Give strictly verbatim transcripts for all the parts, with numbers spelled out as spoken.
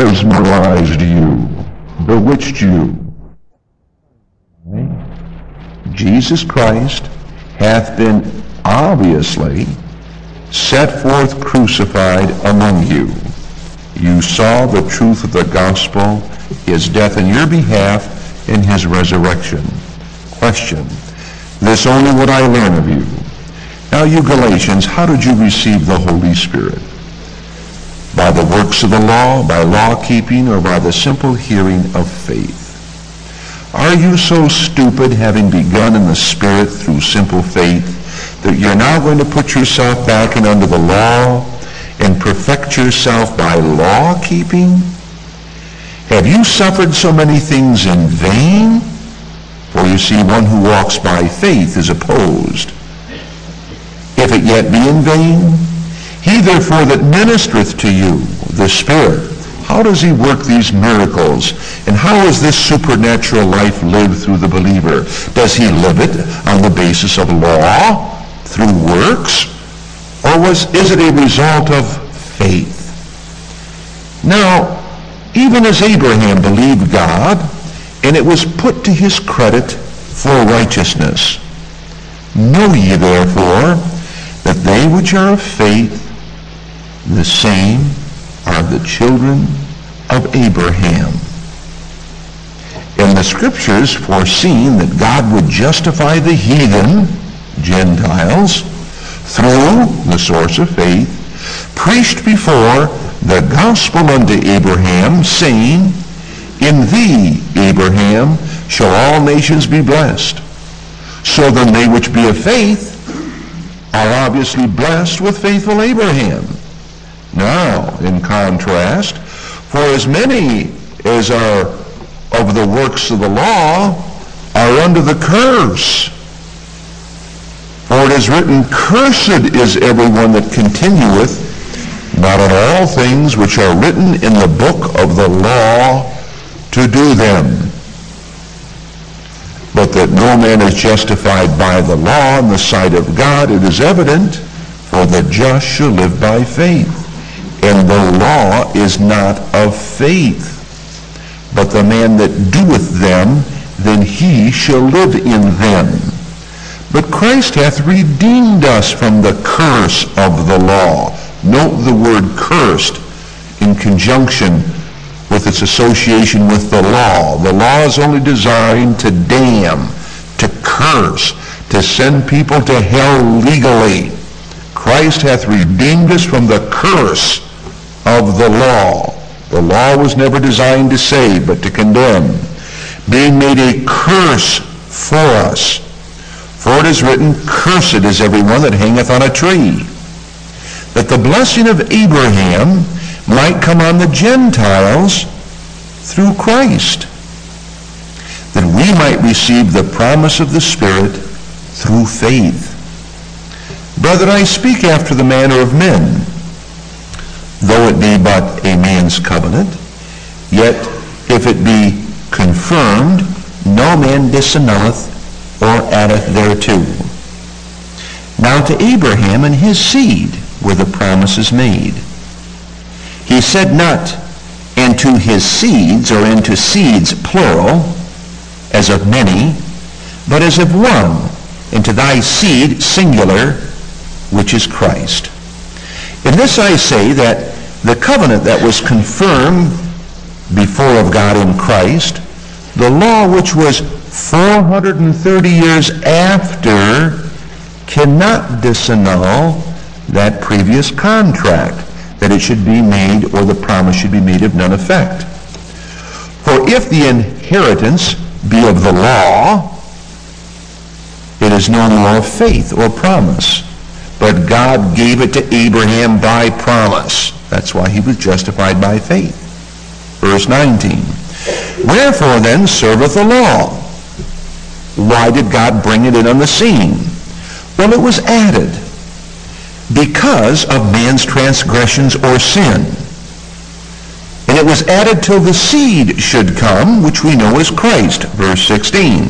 mesmerized you, bewitched you. Jesus Christ hath been obviously set forth crucified among you. You saw the truth of the gospel, his death in your behalf, and his resurrection. Question: this only would I learn of you. Now you Galatians, how did you receive the Holy Spirit? By the works of the law, by law keeping, or by the simple hearing of faith? Are you so stupid, having begun in the Spirit through simple faith, that you're now going to put yourself back in under the law and perfect yourself by law keeping? Have you suffered so many things in vain? For you see, one who walks by faith is opposed. If it yet be in vain, he therefore that ministereth to you, the Spirit, how does he work these miracles? And how is this supernatural life lived through the believer? Does he live it on the basis of law, through works? Or was, is it a result of faith? Now, even as Abraham believed God, and it was put to his credit for righteousness. Know ye therefore that they which are of faith, the same are the children of Abraham. In the scriptures foreseen that God would justify the heathen, Gentiles, through the source of faith, preached before the gospel unto Abraham, saying, in thee, Abraham, shall all nations be blessed. So then they which be of faith are obviously blessed with faithful Abraham. Now, in contrast, for as many as are of the works of the law are under the curse. For it is written, cursed is everyone that continueth not in all things which are written in the book of the law to do them. But that no man is justified by the law in the sight of God, it is evident, for the just shall live by faith. And the law is not of faith. But the man that doeth them, then he shall live in them. But Christ hath redeemed us from the curse of the law. Note the word cursed in conjunction with its association with the law. The law is only designed to damn, to curse, to send people to hell legally. Christ hath redeemed us from the curse of the law. The law was never designed to save, but to condemn, being made a curse for us. For it is written, cursed is everyone that hangeth on a tree, that the blessing of Abraham might come on the Gentiles through Christ, that we might receive the promise of the Spirit through faith. Brethren, I speak after the manner of men. Though it be but a man's covenant, yet if it be confirmed, no man disannulleth or addeth thereto. Now to Abraham and his seed were the promises made. He said not, and to his seeds, or into seeds, plural, as of many, but as of one, and to thy seed, singular, which is Christ. In this I say that the covenant that was confirmed before of God in Christ, the law which was four hundred thirty years after, cannot disannul that previous contract, that it should be made, or the promise should be made of none effect. For if the inheritance be of the law, it is no more of faith or promise, but God gave it to Abraham by promise. That's why he was justified by faith. Verse nineteen. Wherefore then serveth the law? Why did God bring it in on the scene? Well, it was added because of man's transgressions or sin. And it was added till the seed should come, which we know is Christ. Verse sixteen.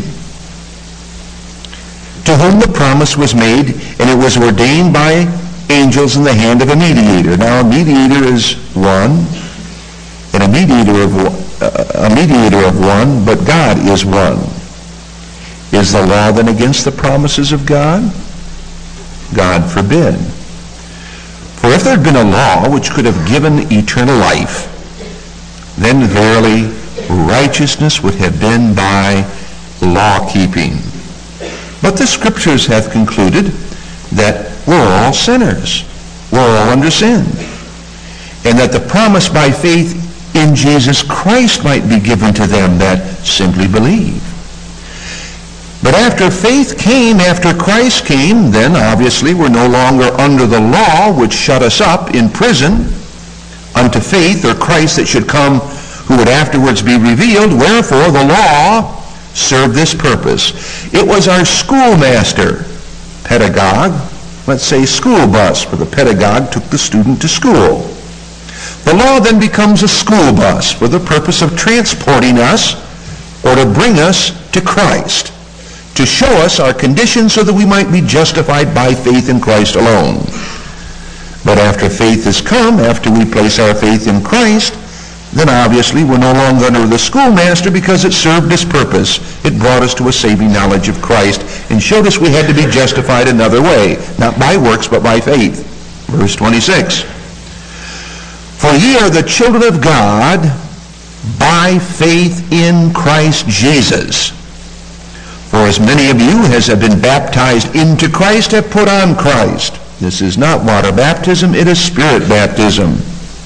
To whom the promise was made, and it was ordained by angels in the hand of a mediator. Now, a mediator is one, and and a mediator of uh, a mediator of one, but God is one. Is the law then against the promises of God? God forbid. For if there had been a law which could have given eternal life, then verily righteousness would have been by law-keeping. But the Scriptures have concluded that we're all sinners. We're all under sin. And that the promise by faith in Jesus Christ might be given to them that simply believe. But after faith came, after Christ came, then obviously we're no longer under the law which shut us up in prison unto faith or Christ that should come, who would afterwards be revealed. Wherefore the law served this purpose. It was our schoolmaster, pedagogue, let's say school bus, for the pedagogue took the student to school. The law then becomes a school bus for the purpose of transporting us or to bring us to Christ, to show us our condition so that we might be justified by faith in Christ alone. But after faith has come, after we place our faith in Christ, then obviously we're no longer under the schoolmaster because it served its purpose. It brought us to a saving knowledge of Christ and showed us we had to be justified another way, not by works but by faith. Verse twenty-six. For ye are the children of God by faith in Christ Jesus. For as many of you as have been baptized into Christ have put on Christ. This is not water baptism, it is spirit baptism.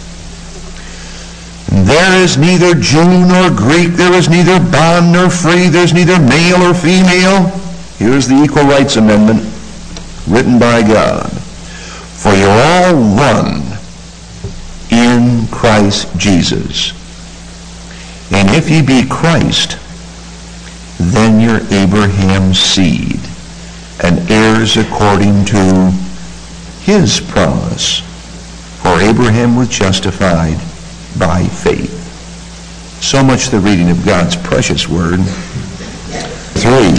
There is neither Jew nor Greek, there is neither bond nor free, there is neither male or female. Here's the Equal Rights Amendment written by God. For you're all one in Christ Jesus. And if ye be Christ, then you're Abraham's seed, and heirs according to his promise. For Abraham was justified by faith. So much the reading of God's precious word. Three.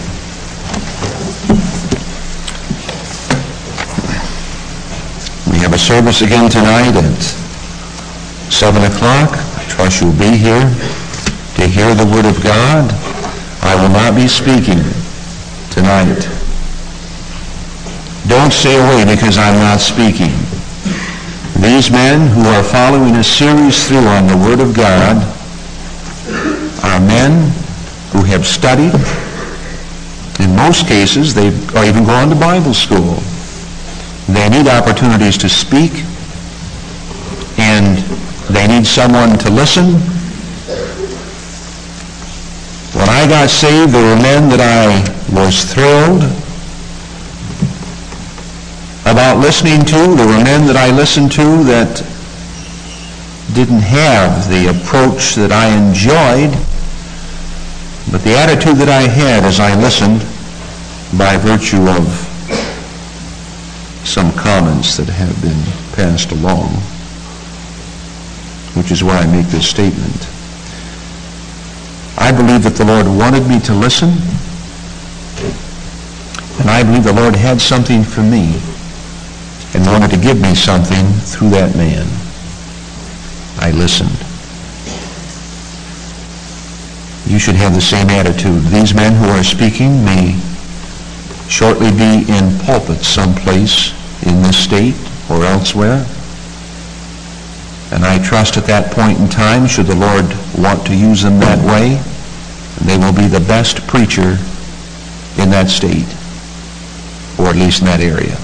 We have a service again tonight at seven o'clock. I trust you'll be here to hear the word of God. I will not be speaking tonight. Don't stay away because I'm not speaking. These men who are following a series through on the Word of God are men who have studied. In most cases, they are even gone to Bible school. They need opportunities to speak, and they need someone to listen. When I got saved, there were men that I was thrilled about listening to. There were men that I listened to that didn't have the approach that I enjoyed, but the attitude that I had as I listened, by virtue of some comments that have been passed along, which is why I make this statement. I believe that the Lord wanted me to listen, and I believe the Lord had something for me and wanted to give me something through that man. I listened. You should have the same attitude. These men who are speaking may shortly be in pulpits someplace in this state or elsewhere. And I trust at that point in time, should the Lord want to use them that way, they will be the best preacher in that state, or at least in that area.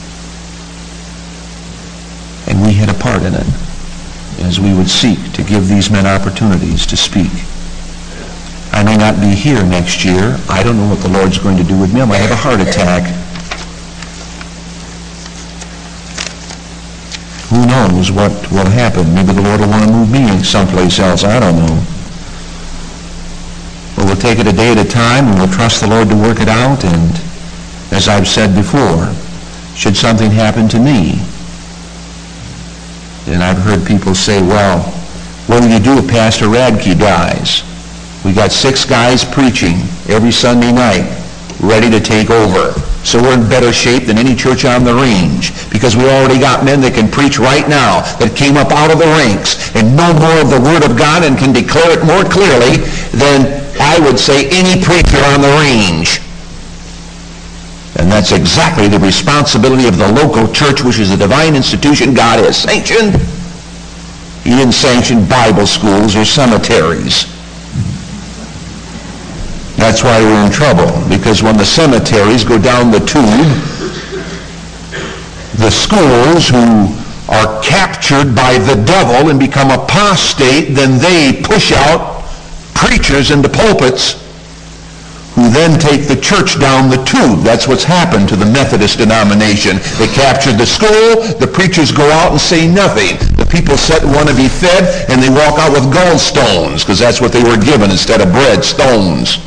And we had a part in it, as we would seek to give these men opportunities to speak. I may not be here next year. I don't know what the Lord's going to do with me. I might have a heart attack. Who knows what will happen? Maybe the Lord will want to move me someplace else. I don't know. But we'll take it a day at a time, and we'll trust the Lord to work it out. And as I've said before, should something happen to me, and I've heard people say, well, what do you do if Pastor Radke dies? We got six guys preaching every Sunday night, ready to take over. So we're in better shape than any church on the range, because we already got men that can preach right now, that came up out of the ranks and know more of the Word of God and can declare it more clearly than, I would say, any preacher on the range. And that's exactly the responsibility of the local church, which is a divine institution God has sanctioned. He didn't sanction Bible schools or cemeteries. That's why we're in trouble, because when the cemeteries go down the tube, the schools who are captured by the devil and become apostate, then they push out preachers into pulpits who then take the church down the tube. That's what's happened to the Methodist denomination. They captured the school, the preachers go out and say nothing. The people sit and want to be fed, and they walk out with gallstones, because that's what they were given instead of bread, stones.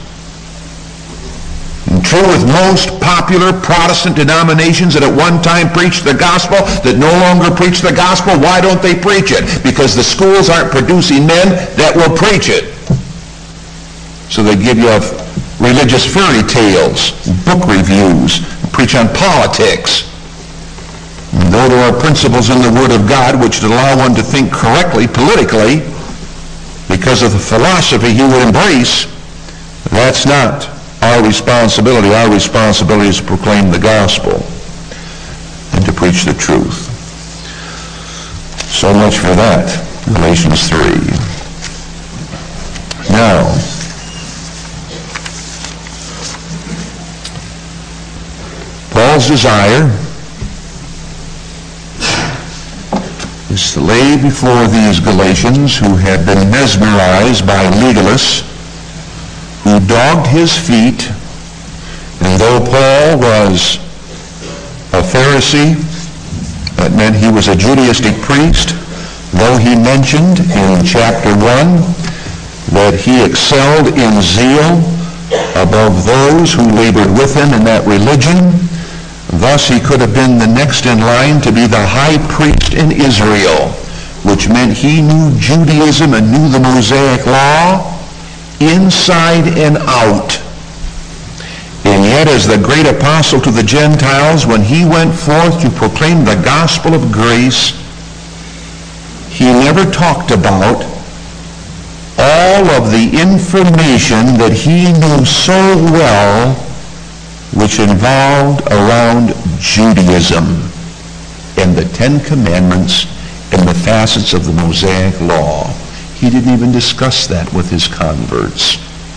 And true with most popular Protestant denominations that at one time preached the gospel, that no longer preach the gospel. Why don't they preach it? Because the schools aren't producing men that will preach it. So they give you religious fairy tales, book reviews, preach on politics. And though there are principles in the Word of God which allow one to think correctly politically, because of the philosophy he would embrace, that's not our responsibility. Our responsibility is to proclaim the gospel and to preach the truth. So much for that. Galatians three. Now, Paul's desire is to lay before these Galatians, who had been mesmerized by legalists, who dogged his feet, and though Paul was a Pharisee, that meant he was a Judaistic priest, though he mentioned in chapter one that he excelled in zeal above those who labored with him in that religion, thus he could have been the next in line to be the high priest in Israel, which meant he knew Judaism and knew the Mosaic law inside and out. And yet, as the great apostle to the Gentiles, when he went forth to proclaim the gospel of grace, he never talked about all of the information that he knew so well, which involved around Judaism and the Ten Commandments and the facets of the Mosaic law. He didn't even discuss that with his converts.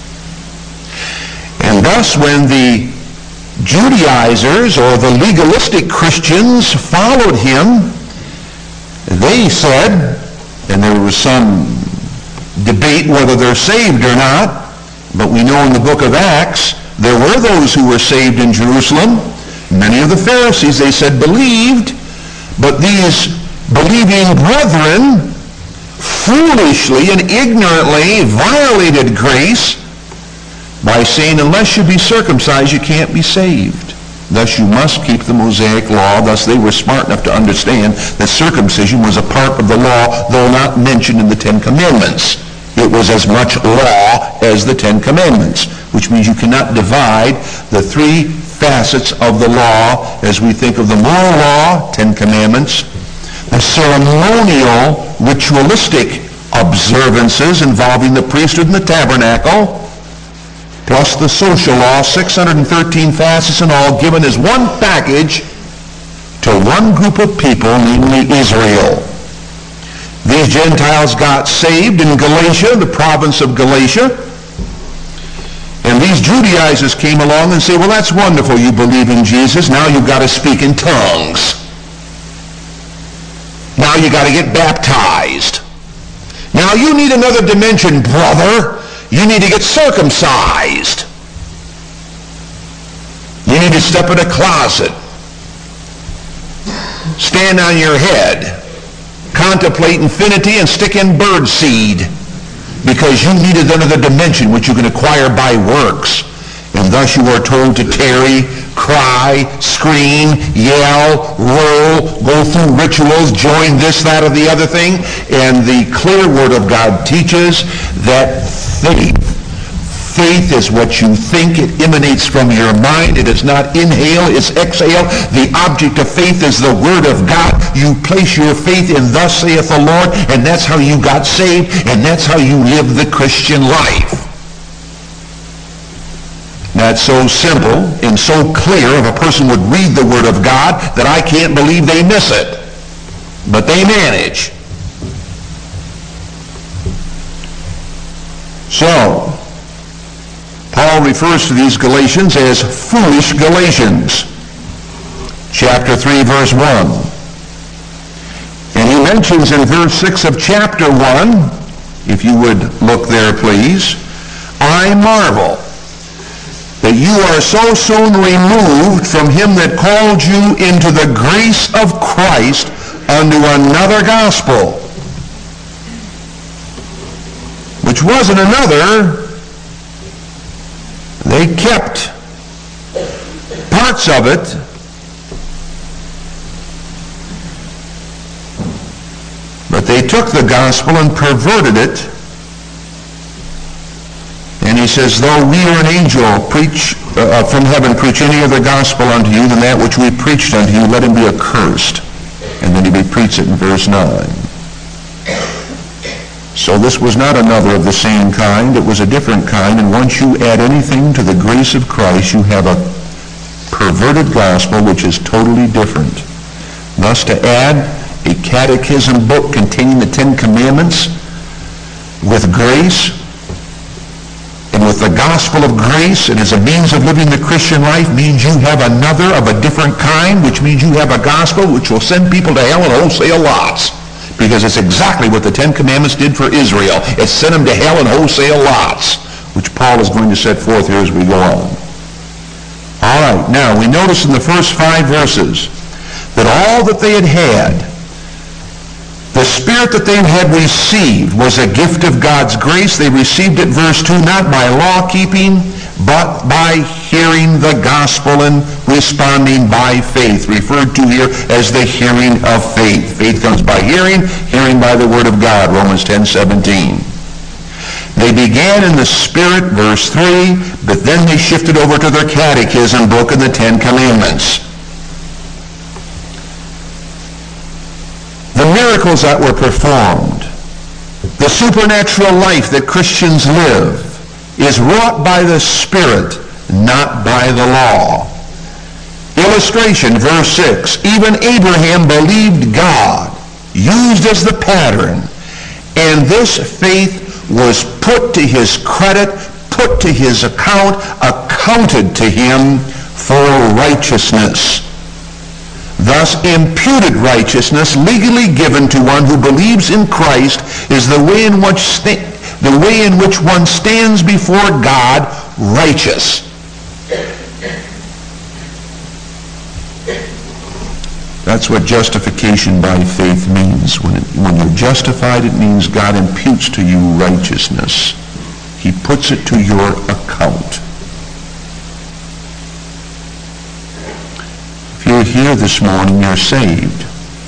And thus, when the Judaizers or the legalistic Christians followed him, they said, and there was some debate whether they're saved or not, but we know in the book of Acts, there were those who were saved in Jerusalem. Many of the Pharisees, they said, believed, but these believing brethren foolishly and ignorantly violated grace by saying, unless you be circumcised, you can't be saved. Thus you must keep the Mosaic law. Thus they were smart enough to understand that circumcision was a part of the law, though not mentioned in the Ten Commandments. It was as much law as the Ten Commandments, which means you cannot divide the three facets of the law as we think of the moral law, Ten Commandments, the ceremonial, ritualistic observances involving the priesthood and the tabernacle, plus the social law, six hundred thirteen facets in all, given as one package to one group of people, namely Israel. These Gentiles got saved in Galatia, the province of Galatia, and these Judaizers came along and said, well, that's wonderful, you believe in Jesus, now you've got to speak in tongues. Now you got to get baptized. Now you need another dimension, brother. You need to get circumcised. You need to step in a closet. Stand on your head. Contemplate infinity and stick in bird seed. Because you needed another dimension which you can acquire by works. And thus you are told to tarry, cry, scream, yell, roll, go through rituals, join this, that, or the other thing. And the clear Word of God teaches that faith Faith is what you think. It emanates from your mind. It is not inhale, it's exhale. The object of faith is the Word of God. You place your faith in thus saith the Lord, and that's how you got saved, and that's how you live the Christian life. That's so simple and so clear, if a person would read the Word of God, that I can't believe they miss it. But they manage. So, Paul refers to these Galatians as foolish Galatians. Chapter three, verse one. And he mentions in verse six of chapter one, if you would look there, please, I marvel that you are so soon removed from him that called you into the grace of Christ unto another gospel, which wasn't another. They kept parts of it, but they took the gospel and perverted it. And he says, though we or an angel preach uh, from heaven preach any other gospel unto you than that which we preached unto you, let him be accursed. And then he repeats it in verse nine. So this was not another of the same kind. It was a different kind. And once you add anything to the grace of Christ, you have a perverted gospel which is totally different. Thus, to add a catechism book containing the Ten Commandments with grace and with the gospel of grace and as a means of living the Christian life means you have another of a different kind, which means you have a gospel which will send people to hell in wholesale lots. Because it's exactly what the Ten Commandments did for Israel. It sent them to hell in wholesale lots, which Paul is going to set forth here as we go on. All right, now we notice in the first five verses that all that they had had, the Spirit that they had received was a gift of God's grace. They received it, verse two, not by law keeping, but by hearing the gospel and responding by faith, referred to here as the hearing of faith. Faith comes by hearing, hearing by the word of God, Romans ten seventeen. They began in the Spirit, verse three, but then they shifted over to their catechism book and the Ten Commandments. The miracles that were performed, the supernatural life that Christians live, is wrought by the Spirit, not by the law. Illustration, verse six. Even Abraham believed God, used as the pattern, and this faith was put to his credit, put to his account, accounted to him for righteousness. Thus, imputed righteousness, legally given to one who believes in Christ, is the way in which sta- the way in which one stands before God righteous. That's what justification by faith means. When, it, when you're justified, it means God imputes to you righteousness. He puts it to your account. If you're here this morning, you're saved.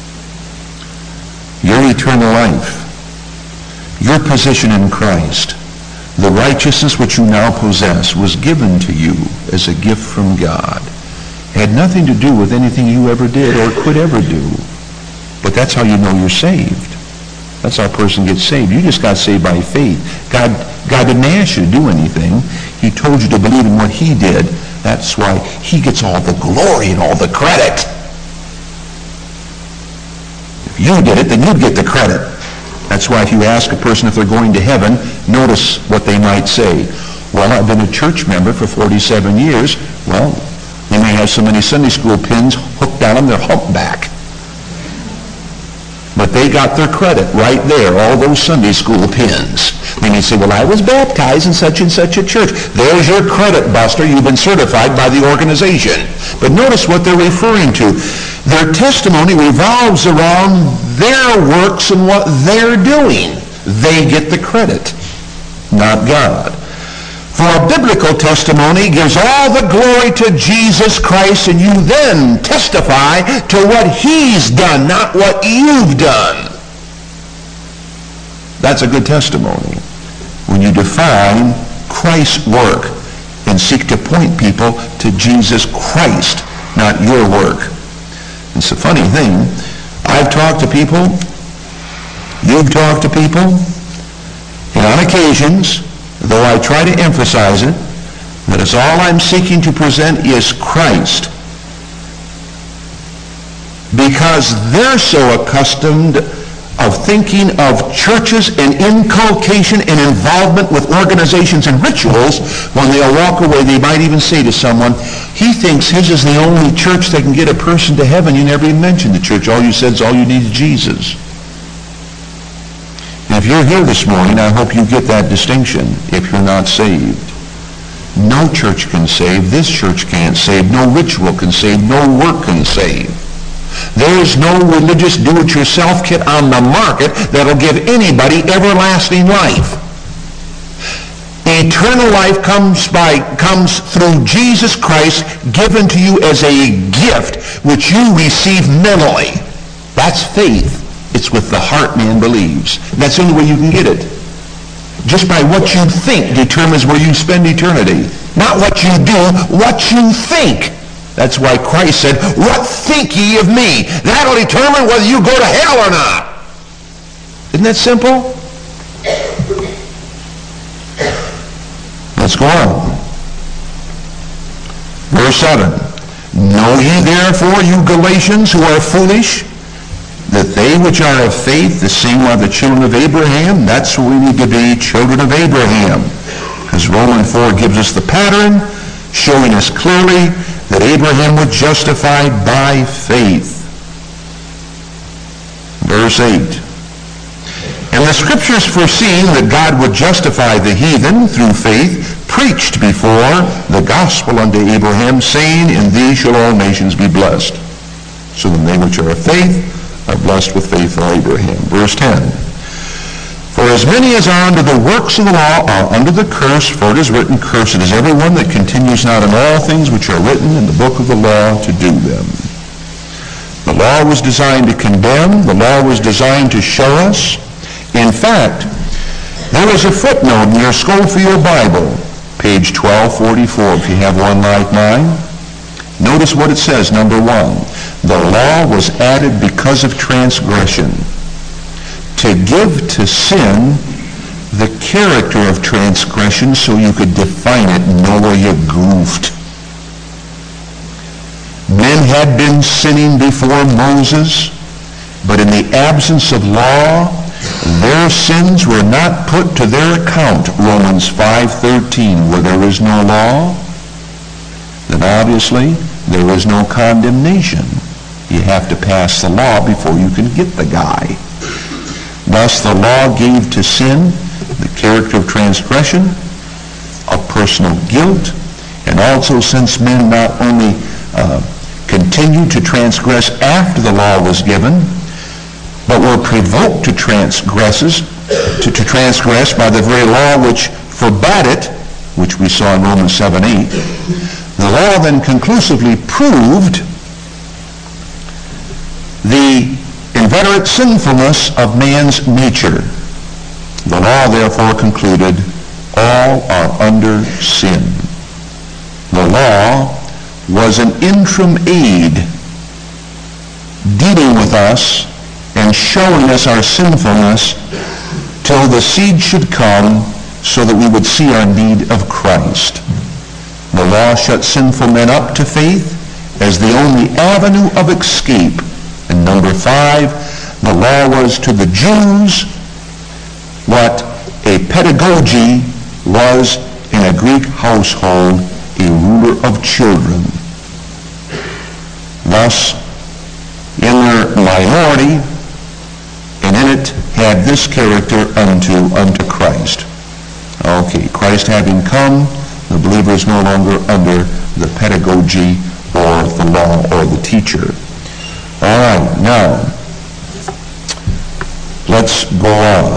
Your eternal life, your position in Christ, the righteousness which you now possess was given to you as a gift from God. It had nothing to do with anything you ever did or could ever do. But that's how you know you're saved. That's how a person gets saved. You just got saved by faith. God, God didn't ask you to do anything. He told you to believe in what he did. That's why he gets all the glory and all the credit. If you did it, then you'd get the credit. That's why if you ask a person if they're going to heaven, notice what they might say. Well, I've been a church member for forty-seven years. Well, they may have so many Sunday school pins hooked down on their humpback. But they got their credit right there, all those Sunday school pins. Then you say, well, I was baptized in such and such a church. There's your credit, Buster. You've been certified by the organization. But notice what they're referring to. Their testimony revolves around their works and what they're doing. They get the credit, not God. For a biblical testimony gives all the glory to Jesus Christ, and you then testify to what he's done, not what you've done. That's a good testimony. When you define Christ's work and seek to point people to Jesus Christ, not your work. It's a funny thing. I've talked to people, you've talked to people, and on occasions, though I try to emphasize it, that is all I'm seeking to present is Christ. Because they're so accustomed of thinking of churches and inculcation and involvement with organizations and rituals, when they'll walk away, they might even say to someone, he thinks his is the only church that can get a person to heaven. You never even mentioned the church. All you said is all you need is Jesus. And if you're here this morning, I hope you get that distinction if you're not saved. No church can save. This church can't save. No ritual can save. No work can save. There is no religious do-it-yourself kit on the market that'll give anybody everlasting life. Eternal life comes by comes through Jesus Christ, given to you as a gift, which you receive mentally. That's faith. It's with the heart man believes. That's the only way you can get it. Just by what you think determines where you spend eternity. Not what you do, what you think. That's why Christ said, what think ye of me? That'll determine whether you go to hell or not. Isn't that simple? Let's go on. Verse seven. Know ye therefore, you Galatians, who are foolish, that they which are of faith, the same are the children of Abraham. That's what we need to be, children of Abraham. Because Romans four gives us the pattern, showing us clearly that Abraham was justified by faith. Verse eight. And the scriptures, foreseeing that God would justify the heathen through faith, preached before the gospel unto Abraham, saying, in thee shall all nations be blessed. So then they which are of faith are blessed with faith of Abraham. Verse ten. For as many as are under the works of the law are under the curse, for it is written, cursed is everyone that continues not in all things which are written in the book of the law to do them. The law was designed to condemn. The law was designed to show us. In fact, there is a footnote in your Schofield Bible, page twelve forty-four, if you have one like mine. Notice what it says, number one. The law was added because of transgression, to give to sin the character of transgression so you could define it and know where you goofed. Men had been sinning before Moses, but in the absence of law, their sins were not put to their account. Romans five thirteen, where there is no law, then obviously there is no condemnation. You have to pass the law before you can get the guy. Thus the law gave to sin the character of transgression, of personal guilt, and also, since men not only uh, continued to transgress after the law was given, but were provoked to transgresses, to, to transgress by the very law which forbade it, which we saw in Romans seven eight, the law then conclusively proved the inveterate sinfulness of man's nature. The law therefore concluded, all are under sin. The law was an interim aid dealing with us and showing us our sinfulness till the seed should come so that we would see our need of Christ. The law shut sinful men up to faith as the only avenue of escape. And number five, the law was to the Jews what a pedagogy was in a Greek household, a ruler of children. Thus, in their minority, and in it had this character unto unto Christ. Okay, Christ having come, the believer is no longer under the pedagogy or the law or the teacher. All right, now, let's go on.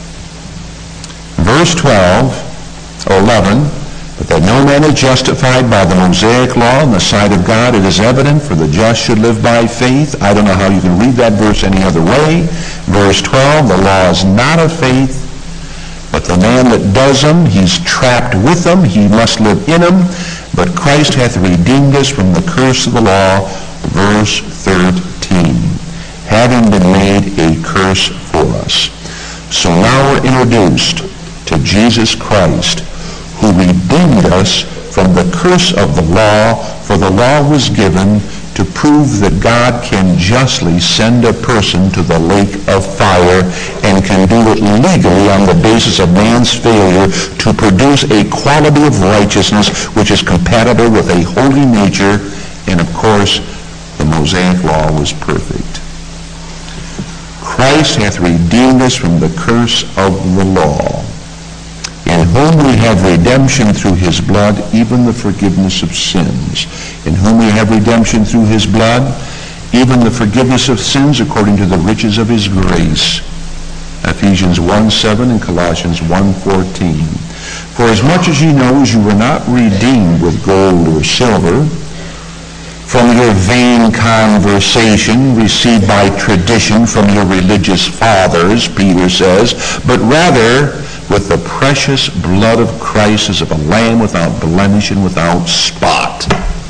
Verse twelve, or eleven, but that no man is justified by the Mosaic law in the sight of God, it is evident, for the just should live by faith. I don't know how you can read that verse any other way. Verse twelve, the law is not of faith, but But the man that does them, he's trapped with them. He must live in them. But Christ hath redeemed us from the curse of the law, verse thirteen, having been made a curse for us. So now we're introduced to Jesus Christ, who redeemed us from the curse of the law, for the law was given to prove that God can justly send a person to the lake of fire and can do it legally on the basis of man's failure to produce a quality of righteousness which is compatible with a holy nature. And of course, the Mosaic law was perfect. Christ hath redeemed us from the curse of the law, in whom we have redemption through his blood, even the forgiveness of sins. In whom we have redemption through his blood, even the forgiveness of sins according to the riches of his grace. Ephesians one seven and Colossians one fourteen. For as much as ye know, as you were not redeemed with gold or silver, from your vain conversation received by tradition from your religious fathers, Peter says, but rather with the precious blood of Christ as of a lamb without blemish and without spot.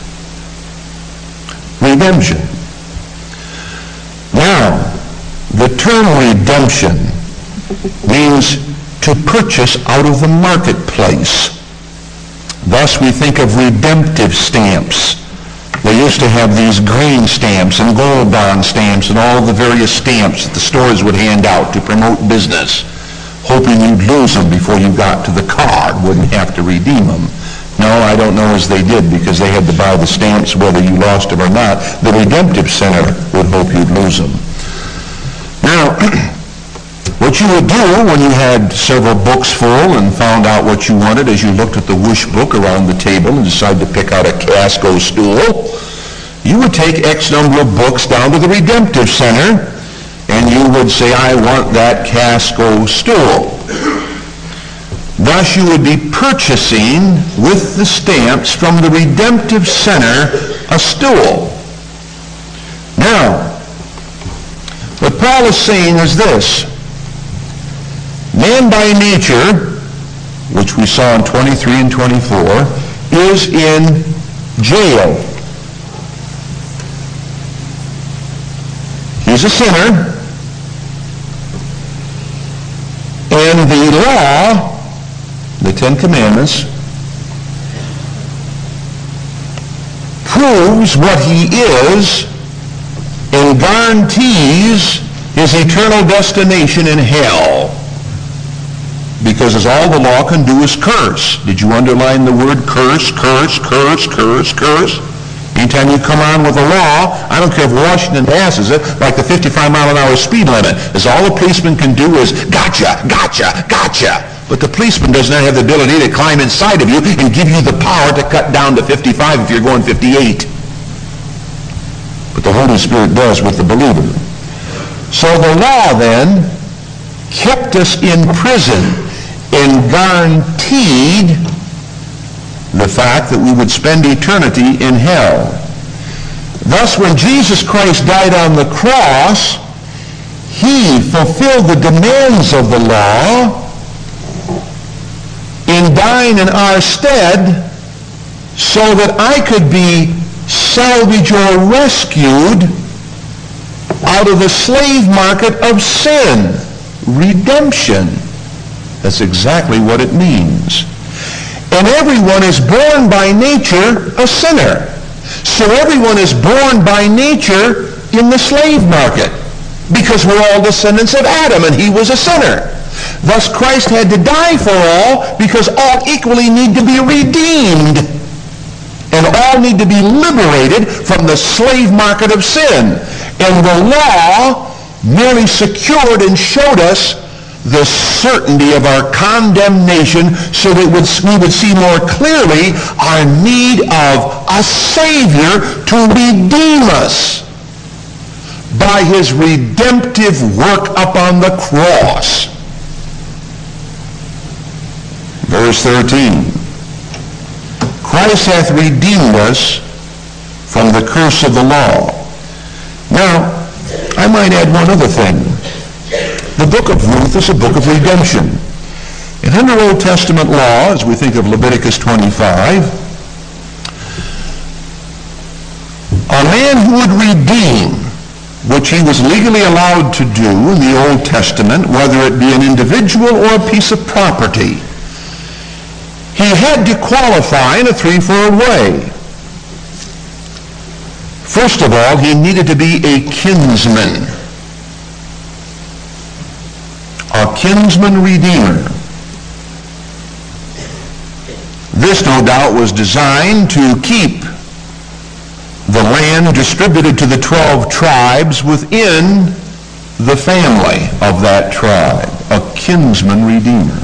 Redemption. Now, the term redemption means to purchase out of the marketplace. Thus we think of redemptive stamps. They used to have these grain stamps and gold bond stamps and all the various stamps that the stores would hand out to promote business, hoping you'd lose them before you got to the car, wouldn't have to redeem them. No, I don't know as they did, because they had to buy the stamps whether you lost them or not. The Redemptive Center would hope you'd lose them. Now, what you would do when you had several books full and found out what you wanted as you looked at the wish book around the table and decided to pick out a Casco stool, you would take X number of books down to the Redemptive Center, and you would say, I want that Casco stool. Thus you would be purchasing with the stamps from the Redemptive Center a stool. Now, what Paul is saying is this. Man by nature, which we saw in twenty-three and twenty-four, is in jail. He's a sinner. And the law, the Ten Commandments, proves what he is and guarantees his eternal destination in hell. Because as all the law can do is curse. Did you underline the word curse, curse, curse, curse, curse? Anytime you come on with a law, I don't care if Washington passes it, like the fifty-five mile an hour speed limit, as all the policeman can do is, gotcha, gotcha, gotcha. But the policeman does not have the ability to climb inside of you and give you the power to cut down to fifty-five if you're going fifty-eight. But the Holy Spirit does with the believer. So the law then kept us in prison and guaranteed the fact that we would spend eternity in hell. Thus, when Jesus Christ died on the cross, he fulfilled the demands of the law in dying in our stead so that I could be salvaged or rescued out of the slave market of sin. Redemption. That's exactly what it means. And everyone is born by nature a sinner. So everyone is born by nature in the slave market, because we're all descendants of Adam, and he was a sinner. Thus Christ had to die for all, because all equally need to be redeemed. And all need to be liberated from the slave market of sin. And the law merely secured and showed us the certainty of our condemnation so that we would see more clearly our need of a Savior to redeem us by his redemptive work upon the cross. Verse thirteen. Christ hath redeemed us from the curse of the law. Now, I might add one other thing. The book of Ruth is a book of redemption. And under Old Testament law, as we think of Leviticus twenty-five, a man who would redeem, which he was legally allowed to do in the Old Testament, whether it be an individual or a piece of property, he had to qualify in a threefold way. First of all, he needed to be a kinsman. A kinsman redeemer. This, no doubt, was designed to keep the land distributed to the twelve tribes within the family of that tribe. A kinsman redeemer.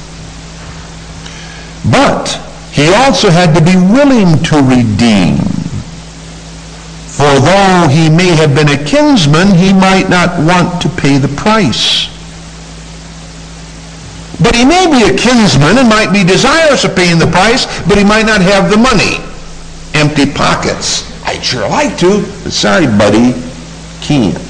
But he also had to be willing to redeem. For though he may have been a kinsman, he might not want to pay the price. But he may be a kinsman and might be desirous of paying the price, but he might not have the money. Empty pockets. I'd sure like to, but sorry, buddy, can't.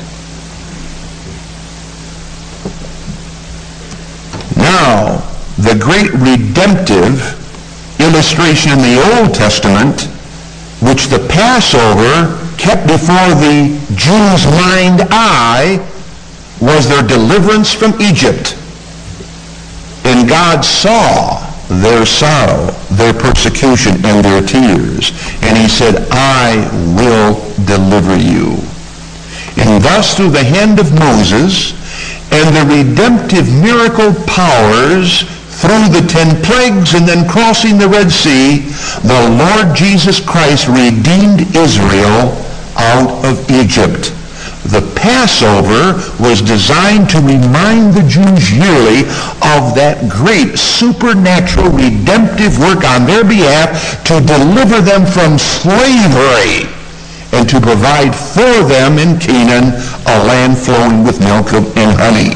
Now, the great redemptive illustration in the Old Testament, which the Passover kept before the Jews' mind eye, was their deliverance from Egypt. And God saw their sorrow, their persecution, and their tears. And he said, I will deliver you. And thus, through the hand of Moses and the redemptive miracle powers through the ten plagues and then crossing the Red Sea, the Lord Jesus Christ redeemed Israel out of Egypt. The Passover was designed to remind the Jews yearly of that great supernatural redemptive work on their behalf to deliver them from slavery and to provide for them in Canaan a land flowing with milk and honey.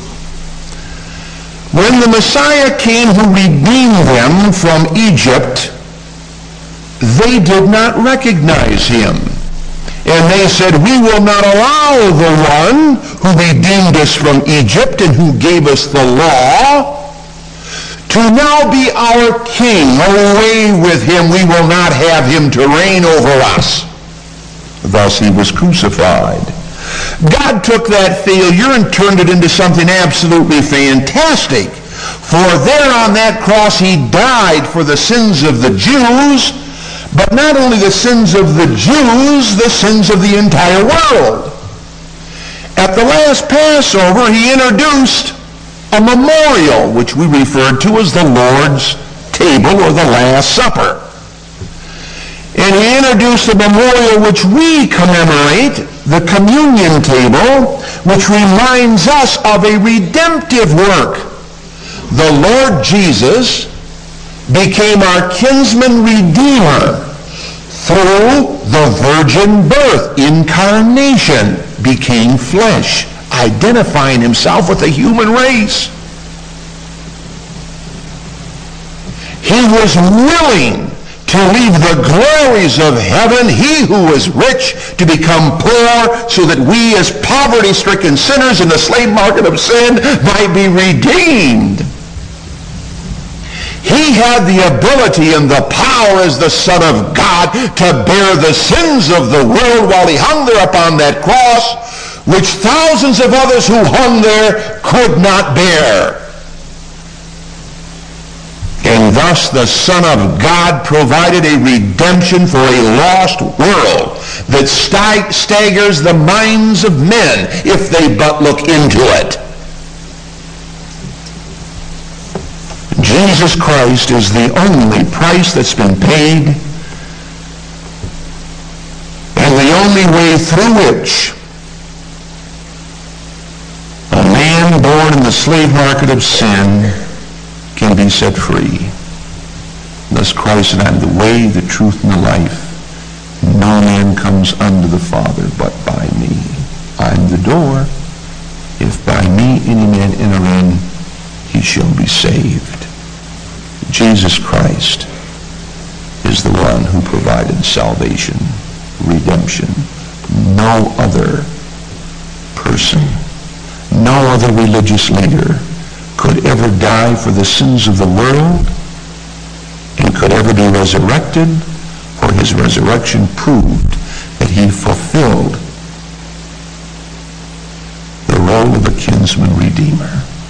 When the Messiah came who redeemed them from Egypt, they did not recognize him. And they said, we will not allow the one who redeemed us from Egypt and who gave us the law to now be our king. Away with him. We will not have him to reign over us. Thus he was crucified. God took that failure and turned it into something absolutely fantastic. For there on that cross he died for the sins of the Jews, but not only the sins of the Jews, the sins of the entire world. At the last Passover, he introduced a memorial, which we referred to as the Lord's table or the Last Supper. And he introduced a memorial which we commemorate, the communion table, which reminds us of a redemptive work. The Lord Jesus became our kinsman redeemer through the virgin birth. Incarnation, became flesh, identifying himself with the human race. He was willing to leave the glories of heaven, he who was rich, to become poor, so that we as poverty-stricken sinners in the slave market of sin might be redeemed. He had the ability and the power as the Son of God to bear the sins of the world while he hung there upon that cross, which thousands of others who hung there could not bear. And thus the Son of God provided a redemption for a lost world that stag- staggers the minds of men if they but look into it. Jesus Christ is the only price that's been paid and the only way through which a man born in the slave market of sin can be set free. Thus Christ said, I am the way, the truth, and the life. No man comes unto the Father but by me. I am the door. If by me any man enter in, he shall be saved. Jesus Christ is the one who provided salvation, redemption. No other person, no other religious leader could ever ever die for the sins of the world and could ever be resurrected, for his resurrection proved that he fulfilled the role of a kinsman redeemer.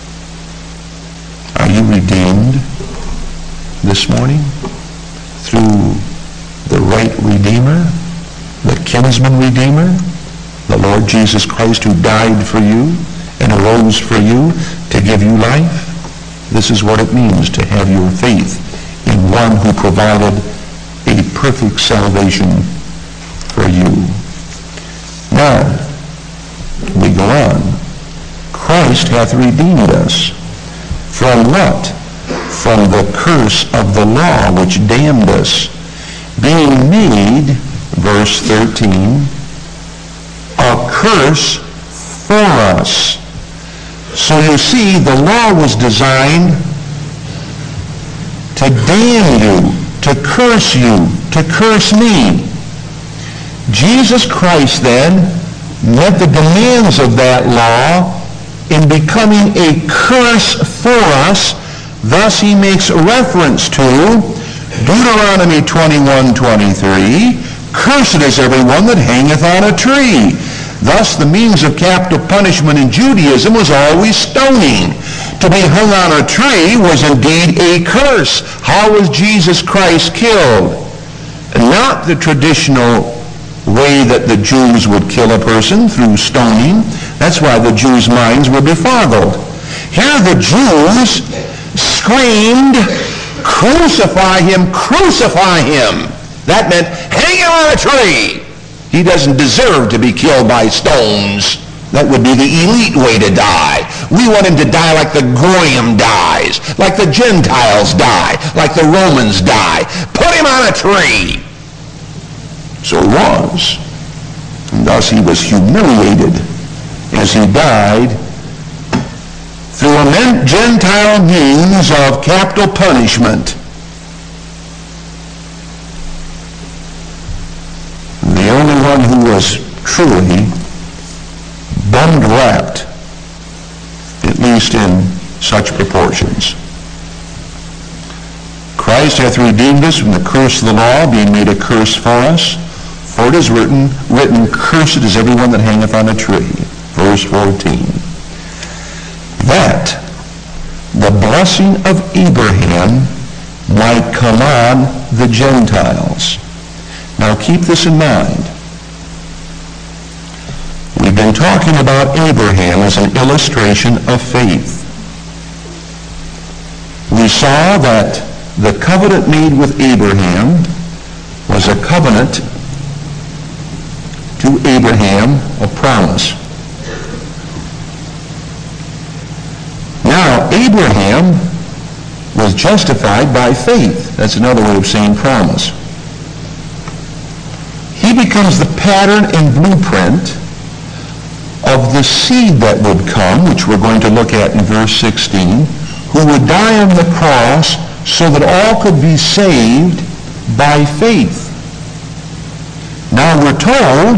Are you redeemed this morning through the right Redeemer, the kinsman Redeemer, the Lord Jesus Christ, who died for you and arose for you to give you life? This is what it means to have your faith in one who provided a perfect salvation for you. Now, we go on. Christ hath redeemed us. From what? From the curse of the law which damned us, being made, verse thirteen, a curse for us. So you see, the law was designed to damn you, to curse you, to curse me. Jesus Christ then met the demands of that law in becoming a curse for us. Thus he makes reference to Deuteronomy twenty-one twenty-three, cursed is everyone that hangeth on a tree. Thus the means of capital punishment in Judaism was always stoning. To be hung on a tree was indeed a curse. How was Jesus Christ killed? Not the traditional way that the Jews would kill a person, through stoning. That's why the Jews' minds were befuddled. Here the Jews screamed, "Crucify him, crucify him." That meant hang him on a tree. He doesn't deserve to be killed by stones. That would be the elite way to die. We want him to die like the Goyim dies, like the Gentiles die, like the Romans die. Put him on a tree. So it was. And thus he was humiliated as he died through a Gentile means of capital punishment. The only one who was truly bum-wrapped, at least in such proportions. Christ hath redeemed us from the curse of the law, being made a curse for us. For it is written, written, cursed is everyone that hangeth on a tree. Verse fourteen. That the blessing of Abraham might come on the Gentiles. Now keep this in mind. We've been talking about Abraham as an illustration of faith. We saw that the covenant made with Abraham was a covenant to Abraham of promise. Now, Abraham was justified by faith. That's another way of saying promise. He becomes the pattern and blueprint of the seed that would come, which we're going to look at in verse sixteen, who would die on the cross so that all could be saved by faith. Now we're told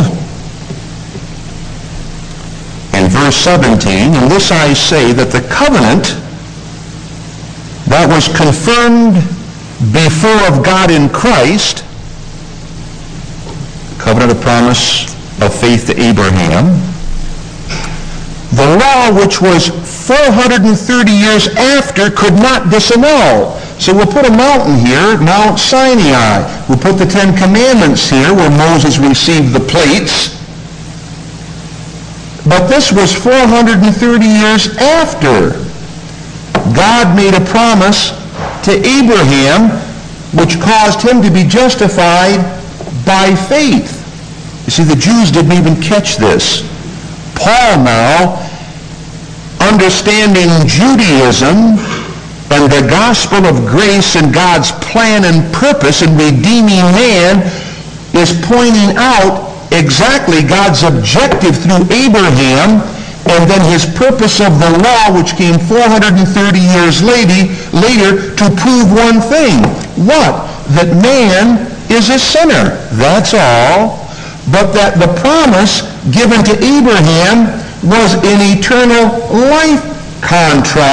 in verse seventeen, and this I say, that the covenant that was confirmed before of God in Christ, covenant of promise of faith to Abraham, the law which was four hundred thirty years after could not disannul. So we'll put a mountain here, Mount Sinai. We'll put the Ten Commandments here where Moses received the plates. But this was four hundred thirty years after God made a promise to Abraham which caused him to be justified by faith. You see, the Jews didn't even catch this. Paul now, understanding Judaism and the gospel of grace and God's plan and purpose in redeeming man, is pointing out exactly God's objective through Abraham, and then his purpose of the law, which came four hundred thirty years later, later to prove one thing. What? That man is a sinner. That's all. But that the promise given to Abraham was an eternal life contract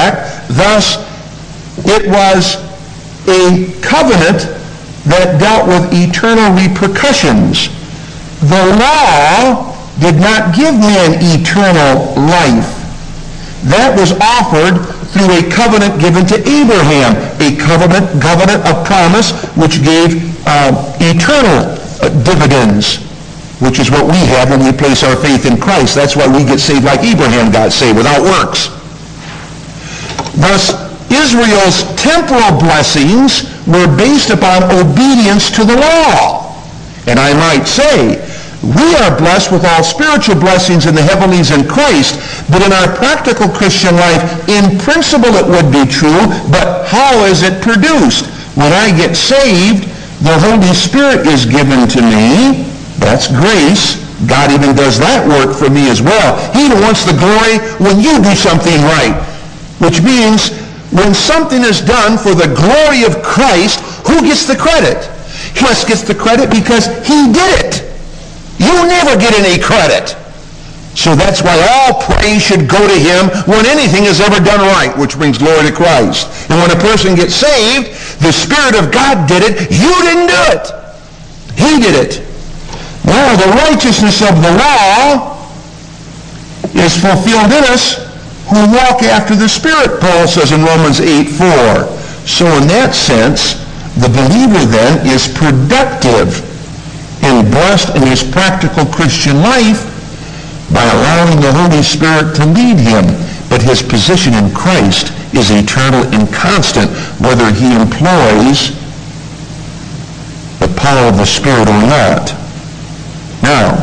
Thus, it was a covenant that dealt with eternal repercussions. The law did not give man eternal life. That was offered through a covenant given to Abraham, a covenant, covenant of promise which gave uh, eternal uh, dividends, which is what we have when we place our faith in Christ. That's why we get saved like Abraham got saved, without works. Thus, Israel's temporal blessings were based upon obedience to the law. And I might say, we are blessed with all spiritual blessings in the heavenlies in Christ, but in our practical Christian life, in principle it would be true, but how is it produced? When I get saved, the Holy Spirit is given to me. That's grace. God even does that work for me as well. He wants the glory when you do something right, which means when something is done for the glory of Christ, who gets the credit? He just gets the credit because he did it. You never get any credit. So that's why all praise should go to him when anything is ever done right, which brings glory to Christ. And when a person gets saved, the Spirit of God did it. You didn't do it. He did it. Now, the righteousness of the law is fulfilled in us who walk after the Spirit, Paul says in Romans eight four. So in that sense, the believer then is productive and blessed in his practical Christian life by allowing the Holy Spirit to lead him. But his position in Christ is eternal and constant, whether he employs the power of the Spirit or not. Now,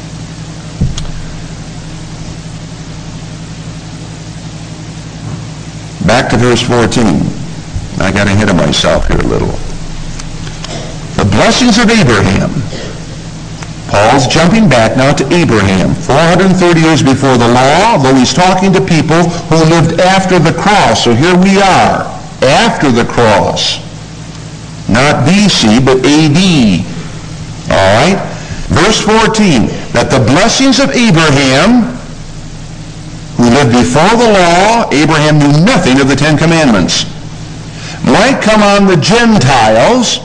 back to verse fourteen. I got ahead of myself here a little. The blessings of Abraham. Paul's jumping back now to Abraham, four hundred thirty years before the law, though he's talking to people who lived after the cross. So here we are, after the cross. Not B C, but A D. All right? Verse fourteen, that the blessings of Abraham, who lived before the law, Abraham knew nothing of the Ten Commandments, might come on the Gentiles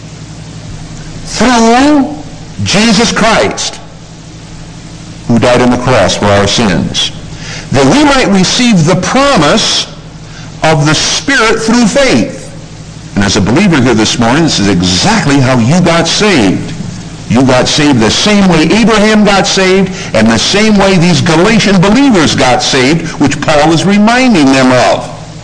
through Jesus Christ, who died on the cross for our sins, that we might receive the promise of the Spirit through faith. And as a believer here this morning, this is exactly how you got saved. You got saved the same way Abraham got saved, and the same way these Galatian believers got saved, which Paul is reminding them of.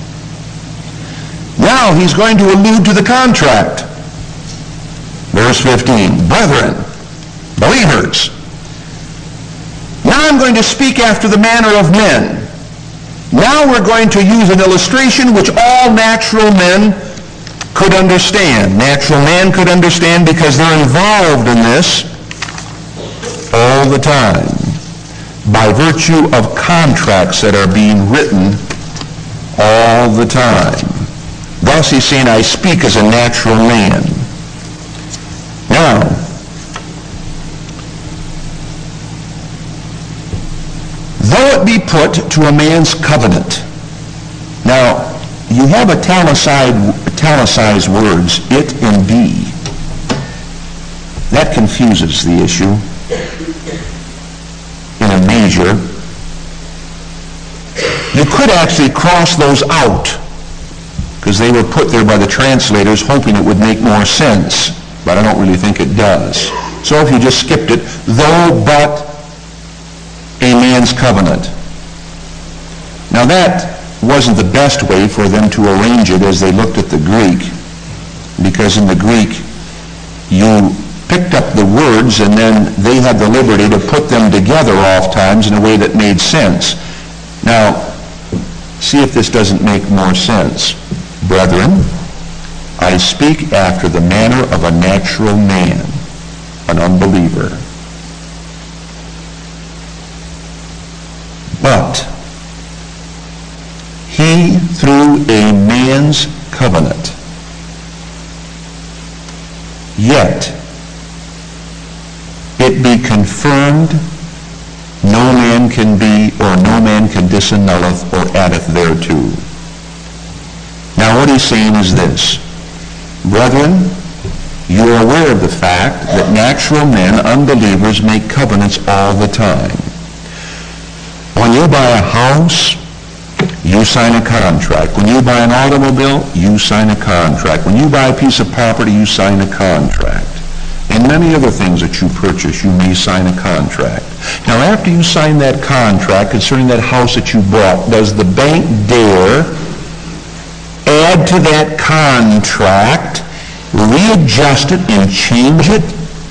Now he's going to allude to the contract. Verse fifteen, brethren, believers, now I'm going to speak after the manner of men. Now we're going to use an illustration which all natural men could understand. Natural man could understand because they're involved in this all the time by virtue of contracts that are being written all the time. Thus he's saying, I speak as a natural man. Now, though it be put to a man's covenant. Now, you have italicized, italicized words, it and be. That confuses the issue in a measure. You could actually cross those out because they were put there by the translators hoping it would make more sense, but I don't really think it does. So if you just skipped it, though but a man's covenant. Now that wasn't the best way for them to arrange it as they looked at the Greek, because in the Greek you picked up the words and then they had the liberty to put them together oftentimes in a way that made sense. Now, see if this doesn't make more sense. Brethren, I speak after the manner of a natural man, an unbeliever. But he, through a man's covenant, yet it be confirmed, no man can be, or no man can disannulleth or addeth thereto. he's saying is this. Brethren, you are aware of the fact that natural men, unbelievers, make covenants all the time. When you buy a house, you sign a contract. When you buy an automobile, you sign a contract. When you buy a piece of property, you sign a contract. And many other things that you purchase, you may sign a contract. Now, after you sign that contract concerning that house that you bought, does the bank dare add to that contract, readjust it, and change it?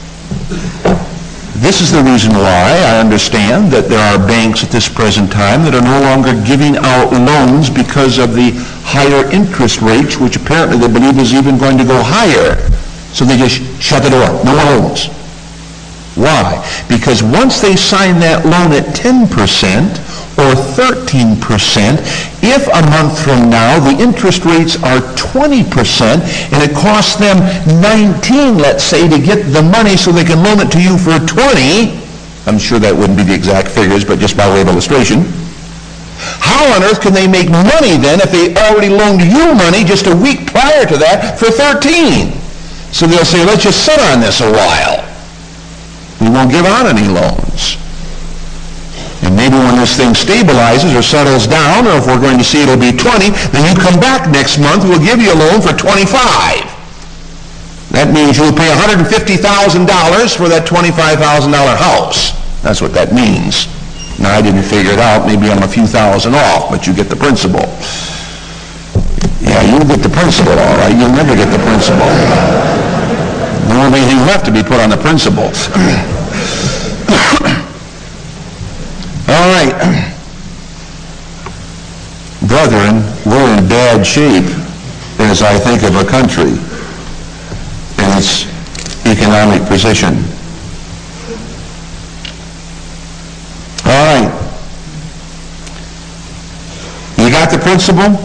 This is the reason why I understand that there are banks at this present time that are no longer giving out loans because of the higher interest rates, which apparently they believe is even going to go higher. So they just shut the door. No more loans. Why? Because once they sign that loan at ten percent or thirteen percent, if a month from now the interest rates are twenty percent and it costs them nineteen, let's say, to get the money so they can loan it to you for twenty, I'm sure that wouldn't be the exact figures, but just by way of illustration, how on earth can they make money then if they already loaned you money just a week prior to that for thirteen? So they'll say, let's just sit on this a while. We won't give out any loans. And maybe when this thing stabilizes or settles down, or if we're going to see it'll be twenty, then you come back next month, we'll give you a loan for twenty-five. That means you'll pay one hundred fifty thousand dollars for that twenty-five thousand dollars house. That's what that means. Now, I didn't figure it out. Maybe I'm a few thousand off, but you get the principle. Yeah, you'll get the principle, all right. You'll never get the principle. There won't be anything left to be put on the principles. All right. Brethren, we're in bad shape as I think of a country and its economic position. All right. You got the principle?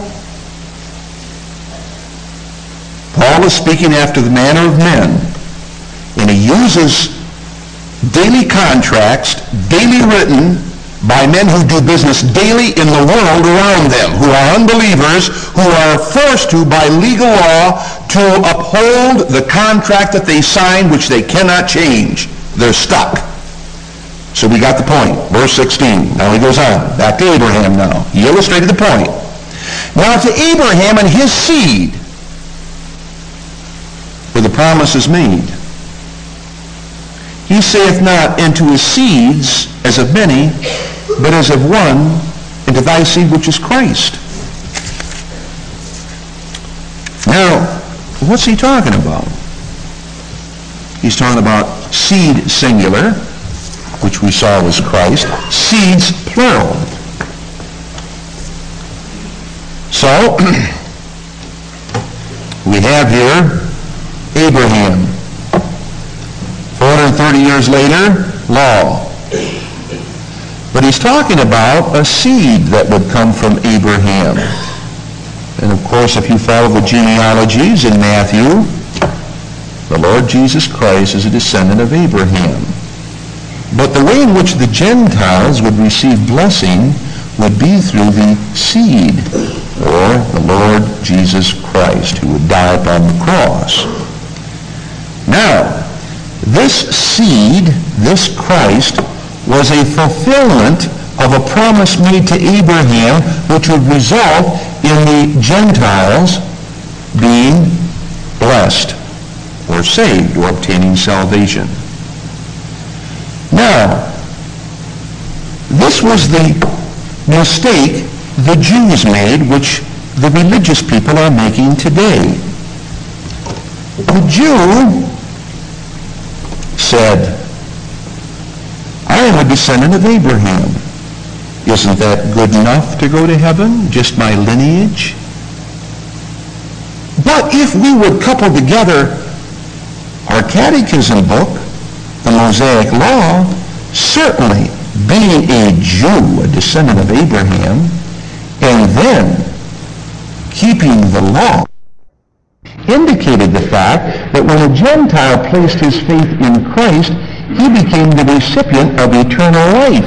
Paul is speaking after the manner of men, and he uses daily contracts, daily written by men who do business daily in the world around them, who are unbelievers, who are forced to, by legal law, to uphold the contract that they signed, which they cannot change. They're stuck. So we got the point. Verse sixteen. Now he goes on. Back to Abraham now. He illustrated the point. Now to Abraham and his seed, where the promise is made. He saith not, unto his seeds as of many, but as of one, and to thy seed which is Christ. Now, what's he talking about? He's talking about seed singular, which we saw was Christ, seeds plural. So, we have here Abraham. four hundred thirty years later, law. But he's talking about a seed that would come from Abraham. And of course, if you follow the genealogies in Matthew, the Lord Jesus Christ is a descendant of Abraham. But the way in which the Gentiles would receive blessing would be through the seed, or the Lord Jesus Christ, who would die upon the cross. Now, this seed, this Christ, was a fulfillment of a promise made to Abraham, which would result in the Gentiles being blessed, or saved, or obtaining salvation. Now, this was the mistake the Jews made, which the religious people are making today. The Jew said, I am a descendant of Abraham. Isn't that good enough to go to heaven? Just my lineage? But if we would couple together our catechism book, the Mosaic Law, certainly being a Jew, a descendant of Abraham, and then keeping the law, indicated the fact that when a Gentile placed his faith in Christ, he became the recipient of eternal life.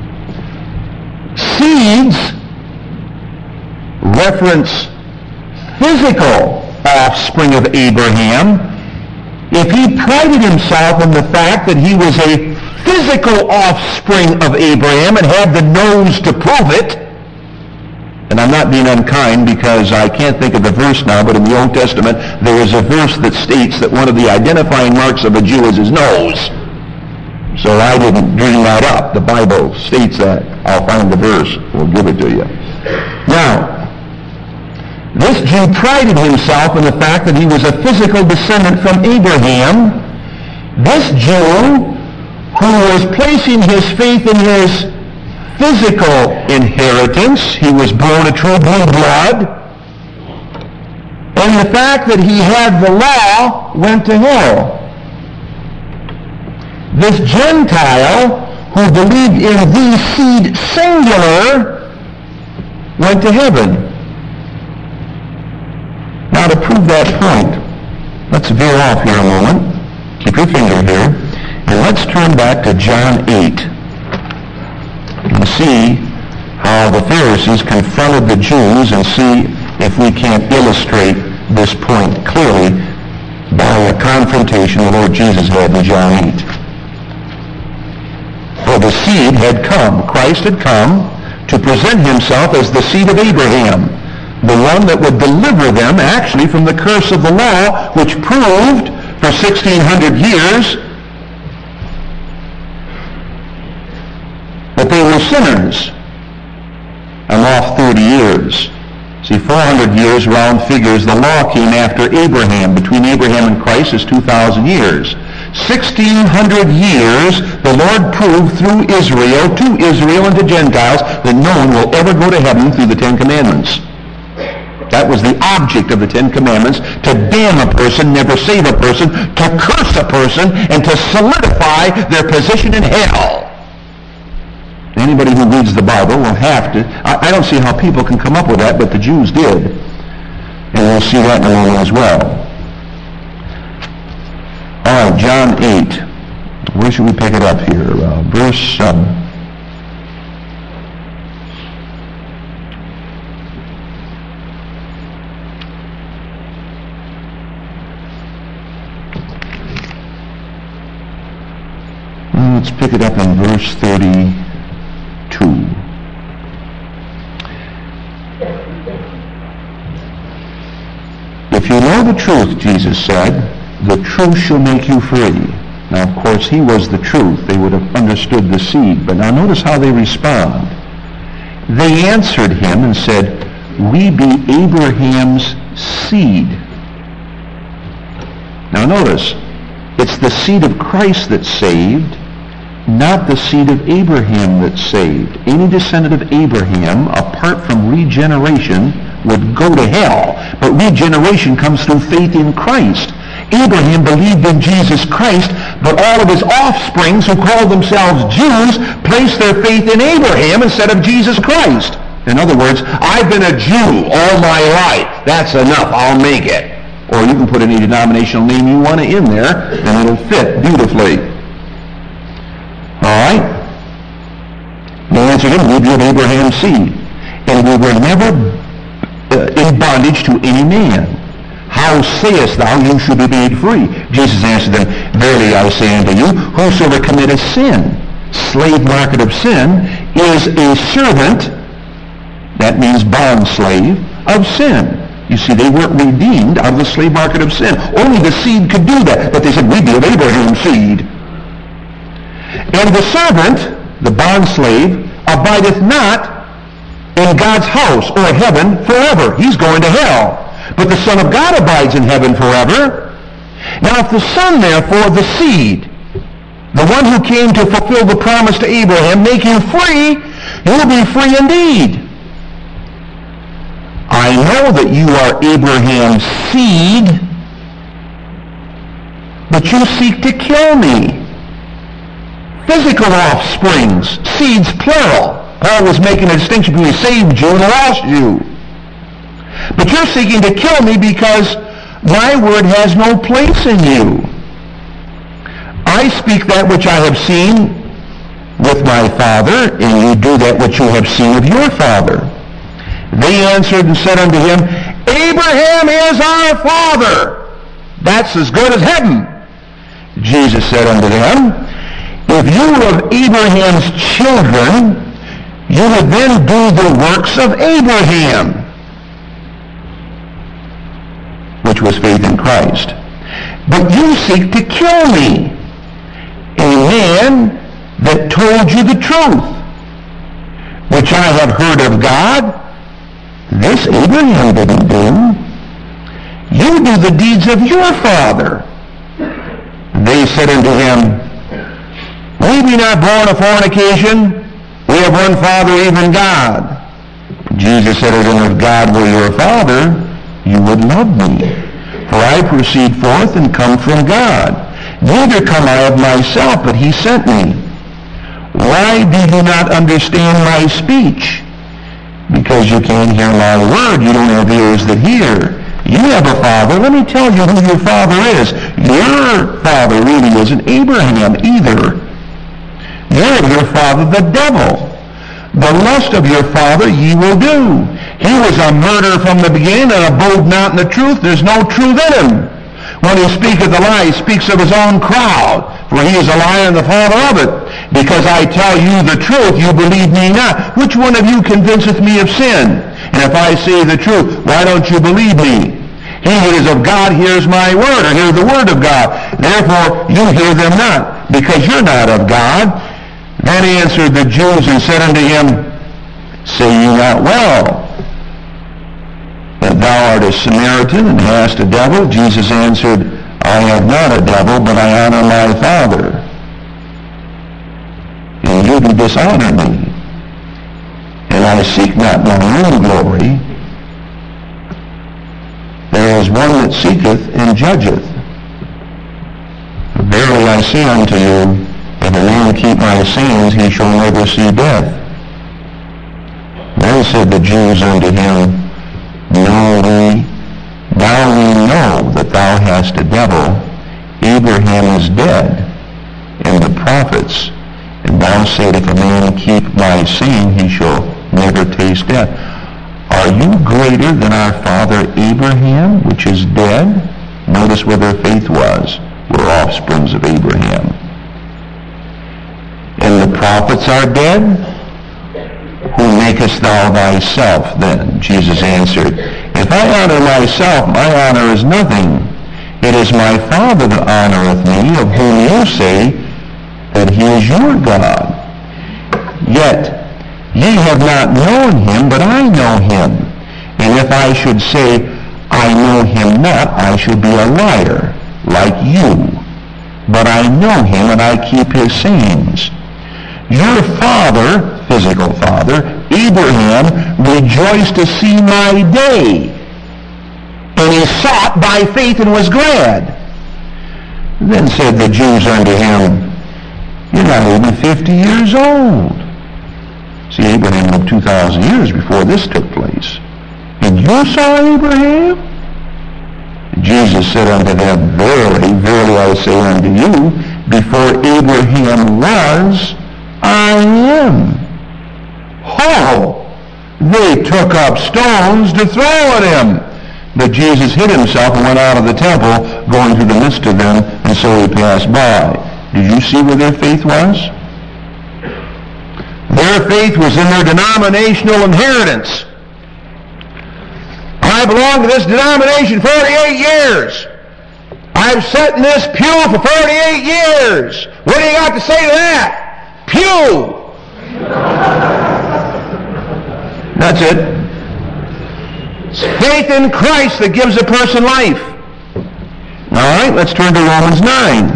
Seeds reference physical offspring of Abraham, if he prided himself in the fact that he was a physical offspring of Abraham and had the nose to prove it, and I'm not being unkind because I can't think of the verse now, but in the Old Testament there is a verse that states that one of the identifying marks of a Jew is his nose. So I didn't dream that up. The Bible states that. I'll find the verse. We'll give it to you. Now, this Jew prided himself in the fact that he was a physical descendant from Abraham. This Jew, who was placing his faith in his physical inheritance, he was born a true blue blood, and the fact that he had the law went to hell. This Gentile, who believed in the seed singular, went to heaven. Now, to prove that point, let's veer off here a moment. Keep your finger here. And let's turn back to John eight and see how the Pharisees confronted the Jews, and see if we can't illustrate this point clearly by a confrontation the Lord Jesus had in John eight. For the seed had come, Christ had come to present himself as the seed of Abraham, the one that would deliver them actually from the curse of the law, which proved for sixteen hundred years that they were sinners. I'm off thirty years. See, four hundred years, round figures, the law came after Abraham. Between Abraham and Christ is two thousand years. sixteen hundred years, the Lord proved through Israel, to Israel and to Gentiles, that no one will ever go to heaven through the Ten Commandments. That was the object of the Ten Commandments, to damn a person, never save a person, to curse a person, and to solidify their position in hell. Anybody who reads the Bible will have to. I, I don't see how people can come up with that, but the Jews did. And we'll see that in a moment as well. All right, John eight. Where should we pick it up here? Uh, verse... Um, Let's pick it up in verse thirty-two. If you know the truth, Jesus said, the truth shall make you free. Now, of course, he was the truth. They would have understood the seed. But now notice how they respond. They answered him and said, we be Abraham's seed. Now notice, it's the seed of Christ that's saved, not the seed of Abraham that's saved. Any descendant of Abraham, apart from regeneration, would go to hell. But regeneration comes through faith in Christ. Abraham believed in Jesus Christ, but all of his offsprings who called themselves Jews placed their faith in Abraham instead of Jesus Christ. In other words, I've been a Jew all my life. That's enough. I'll make it. Or you can put any denominational name you want in there, and it'll fit beautifully. All right? They answered him, we be of Abraham's seed, and we were never uh, in bondage to any man. How sayest thou, you should be made free? Jesus answered them, verily I say unto you, whosoever committeth sin, slave market of sin, is a servant, that means bond slave, of sin. You see, they weren't redeemed out of the slave market of sin. Only the seed could do that. But they said, we be of Abraham's seed. And the servant, the bondslave, abideth not in God's house or heaven forever. He's going to hell. But the Son of God abides in heaven forever. Now if the Son, therefore, the seed, the one who came to fulfill the promise to Abraham, make you free, you'll be free indeed. I know that you are Abraham's seed, but you seek to kill me. Physical offsprings, seeds plural. Paul was making a distinction between a saved Jew and a lost Jew. But you're seeking to kill me because my word has no place in you. I speak that which I have seen with my Father, and you do that which you have seen with your father. They answered and said unto him, Abraham is our father. That's as good as heaven. Jesus said unto them, if you were of Abraham's children, you would then do the works of Abraham, which was faith in Christ. But you seek to kill me, a man that told you the truth, which I have heard of God. This Abraham didn't do. You do the deeds of your father. They said unto him, we be not born of fornication. We have one Father, even God. Jesus said unto them, if God were your Father, you would love me. For I proceed forth and come from God. Neither come I of myself, but he sent me. Why do you not understand my speech? Because you can't hear my word. You don't have ears that hear. You have a father. Let me tell you who your father is. Your father really isn't Abraham either. You're of your father, the devil. The lust of your father ye will do. He was a murderer from the beginning and abode not in the truth. There's no truth in him. When he speaketh a lie, he speaks of his own crowd, for he is a liar and the father of it. Because I tell you the truth, you believe me not. Which one of you convinceth me of sin? And if I say the truth, why don't you believe me? He that is of God hears my word, or hears the word of God. Therefore you hear them not, because you're not of God. Then answered the Jews and said unto him, say ye not well that thou art a Samaritan and hast a devil? Jesus answered, I have not a devil, but I honor my Father. And you do dishonor me. And I seek not my own glory. There is one that seeketh and judgeth. Verily I say unto you, if a man keep my sayings, he shall never see death. Then said the Jews unto him, Know we, now we know that thou hast a devil. Abraham is dead, and the prophets. And thou said, if a man keep my saying, he shall never taste death. Are you greater than our father Abraham, which is dead? Notice where their faith was. We're offsprings of Abraham. And the prophets are dead? Who makest thou thyself then? Jesus answered, if I honor myself, my honor is nothing. It is my Father that honoreth me, of whom you say that he is your God. Yet ye have not known him, but I know him. And if I should say, I know him not, I should be a liar, like you. But I know him, and I keep his sayings. Your father, physical father, Abraham, rejoiced to see my day. And he sought by faith and was glad. Then said the Jews unto him, you're not even fifty years old. See, Abraham lived two thousand years before this took place. And you saw Abraham? Jesus said unto them, verily, verily I say unto you, before Abraham was, I am. Oh, they took up stones to throw at him. But Jesus hid himself and went out of the temple, going through the midst of them, and so he passed by. Did you see where their faith was? Their faith was in their denominational inheritance. I belong to this denomination forty-eight years. I've sat in this pew for forty-eight years. What do you got to say to that? Pew! That's it. It's faith in Christ that gives a person life. All right, let's turn to Romans nine.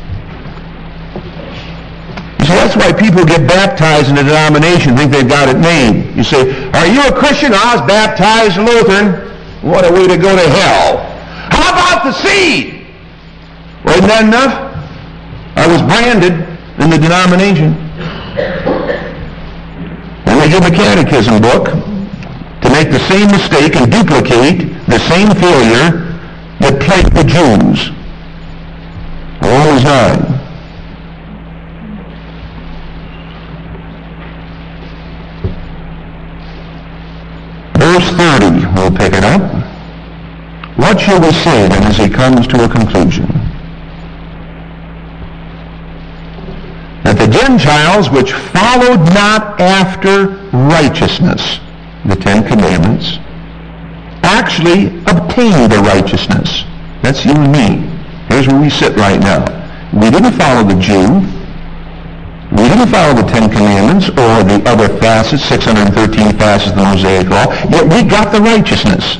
You see, that's why people get baptized in a denomination, think they've got it made. You say, are you a Christian? I was baptized in Lutheran. What a way to go to hell. How about the seed? Wasn't that enough? I was branded in the denomination. And they give a catechism book to make the same mistake and duplicate the same failure that plagued the Jews. Romans nine. Verse thirty, we'll pick it up. What shall we say then as he comes to a conclusion? That the Gentiles which followed not after righteousness, the Ten Commandments, actually obtained the righteousness. That's you and me. Here's where we sit right now. We didn't follow the Jew. We didn't follow the Ten Commandments or the other facets, six hundred thirteen facets of the Mosaic Law, yet we got the righteousness.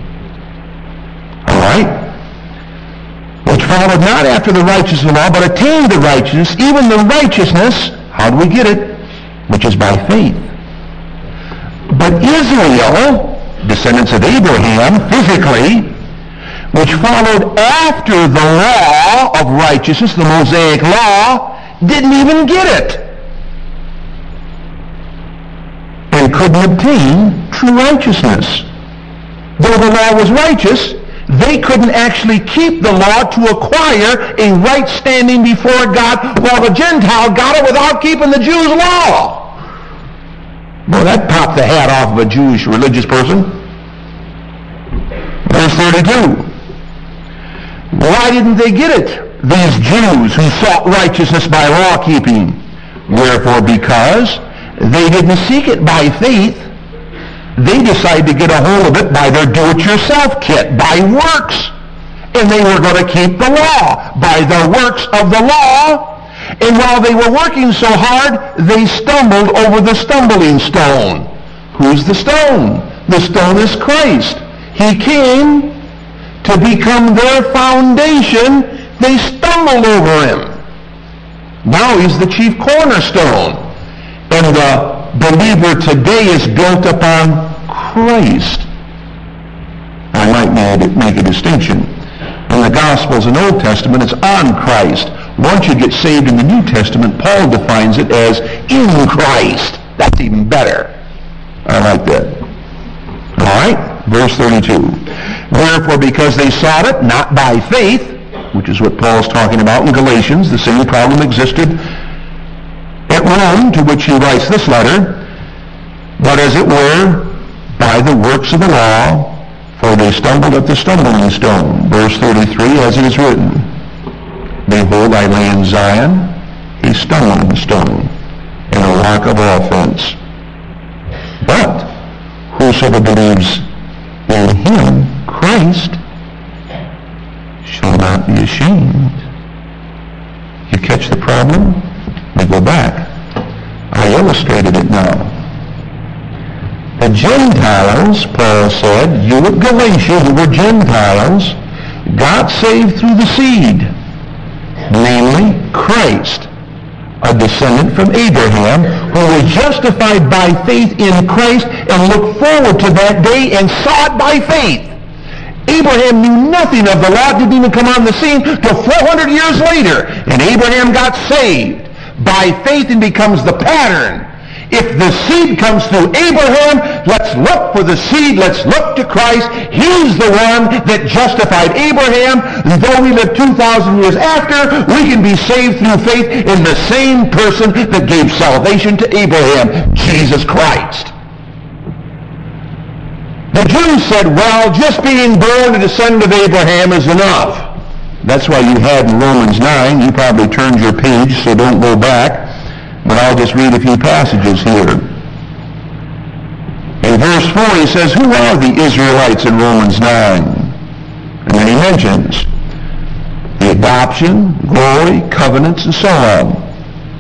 All right? Which followed not after the righteousness of the law, but attained the righteousness, even the righteousness, how do we get it? Which is by faith. But Israel, descendants of Abraham, physically, which followed after the law of righteousness, the Mosaic Law, didn't even get it. And couldn't obtain true righteousness. Though the law was righteous, they couldn't actually keep the law to acquire a right standing before God, while the Gentile got it without keeping the Jew's law. Boy, that popped the hat off of a Jewish religious person. Verse thirty-two. Why didn't they get it, these Jews who sought righteousness by law keeping? Wherefore, because they didn't seek it by faith. They decided to get a hold of it by their do-it-yourself kit, by works. And they were going to keep the law by the works of the law. And while they were working so hard, they stumbled over the stumbling stone. Who's the stone? The stone is Christ. He came to become their foundation. They stumbled over him. Now he's the chief cornerstone. And the believer today is built upon Christ. I might make a distinction. In the Gospels and Old Testament, it's on Christ. Once you get saved in the New Testament, Paul defines it as in Christ. That's even better. I like that. All right, verse thirty-two. Wherefore, because they sought it not by faith, which is what Paul's talking about in Galatians, the same problem existed at Rome, to which he writes this letter, but as it were, by the works of the law, for they stumbled at the stumbling stone. Verse thirty-three, as it is written, behold, I lay in Zion a stumbling stone, and a rock of offense. But whosoever believes in him, Christ, shall not be ashamed. You catch the problem? We go back. I illustrated it now. The Gentiles, Paul said, you at Galatia who were Gentiles, got saved through the seed, namely Christ, a descendant from Abraham, who was justified by faith in Christ and looked forward to that day and saw it by faith. Abraham knew nothing of the law, didn't even come on the scene till four hundred years later, and Abraham got saved by faith and becomes the pattern. If the seed comes through Abraham, let's look for the seed, let's look to Christ. He's the one that justified Abraham. Though we live two thousand years after, we can be saved through faith in the same person that gave salvation to Abraham, Jesus Christ. The Jews said, well, just being born a descendant of Abraham is enough. That's why you had in Romans nine, you probably turned your page, so don't go back. But I'll just read a few passages here. In verse four, he says, who are the Israelites in Romans nine? And then he mentions the adoption, glory, covenants, and so on.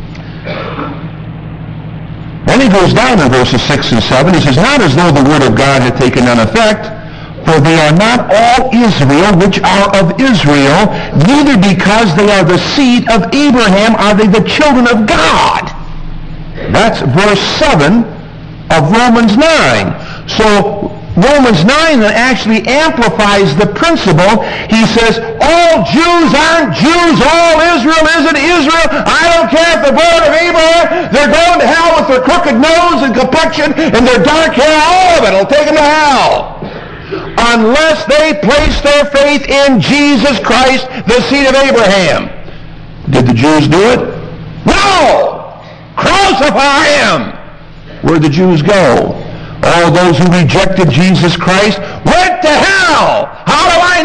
Then he goes down in verses six and seven. He says, not as though the word of God had taken none effect, for they are not all Israel which are of Israel, neither because they are the seed of Abraham are they the children of God. That's verse seven of Romans nine. So Romans nine actually amplifies the principle. He says, all Jews aren't Jews, all Israel isn't Israel. I don't care if they're born of Abraham, they're going to hell with their crooked nose and complexion and their dark hair, all of it will take them to hell. Unless they place their faith in Jesus Christ, the seed of Abraham. Did the Jews do it? No! Crucify him! Where'd the Jews go? All those who rejected Jesus Christ went to hell. How do I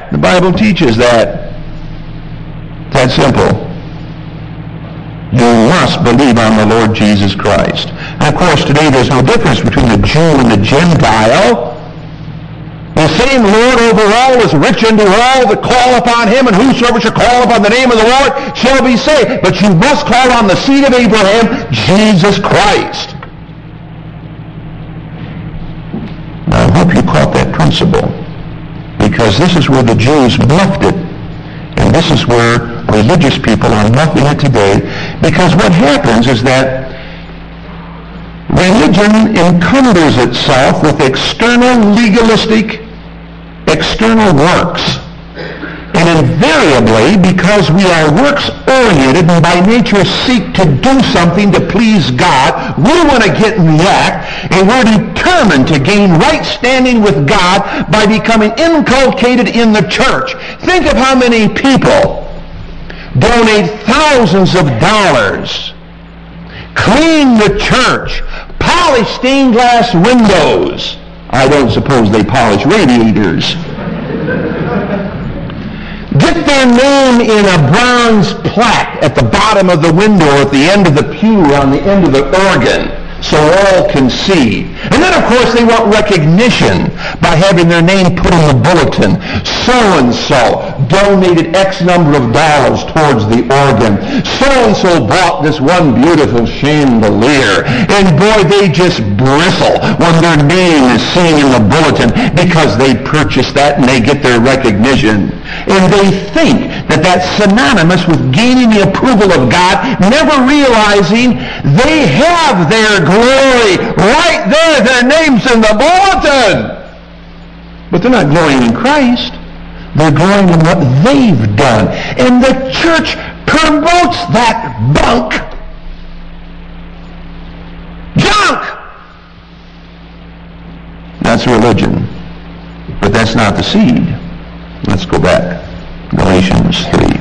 The Bible teaches that. That's simple. You must believe on the Lord Jesus Christ. And of course, today there's no difference between the Jew and the Gentile. The same Lord over all is rich unto all that call upon him, and whosoever shall call upon the name of the Lord shall be saved. But you must call on the seed of Abraham, Jesus Christ. Now, I hope you caught that principle, because this is where the Jews bluffed it, and this is where religious people are bluffing it today, because what happens is that religion encumbers itself with external legalistic, external works. And invariably, because we are works-oriented and by nature seek to do something to please God, we want to get in the act, and we're determined to gain right standing with God by becoming inculcated in the church. Think of how many people donate thousands of dollars, clean the church, polish stained glass windows. I don't suppose they polish radiators. Get their name in a bronze plaque at the bottom of the window, at the end of the pew, on the end of the organ, so all can see. And then, of course, they want recognition by having their name put in the bulletin. So-and-so donated X number of dollars towards the organ. So-and-so bought this one beautiful chandelier. And boy, they just bristle when their name is seen in the bulletin because they purchased that and they get their recognition. And they think that that's synonymous with gaining the approval of God, never realizing they have their glory right there, their name's in the bulletin. But they're not glorying in Christ. They're glorying in what they've done. And the church promotes that bunk. Junk! That's religion. But that's not the seed. Let's go back. Galatians three.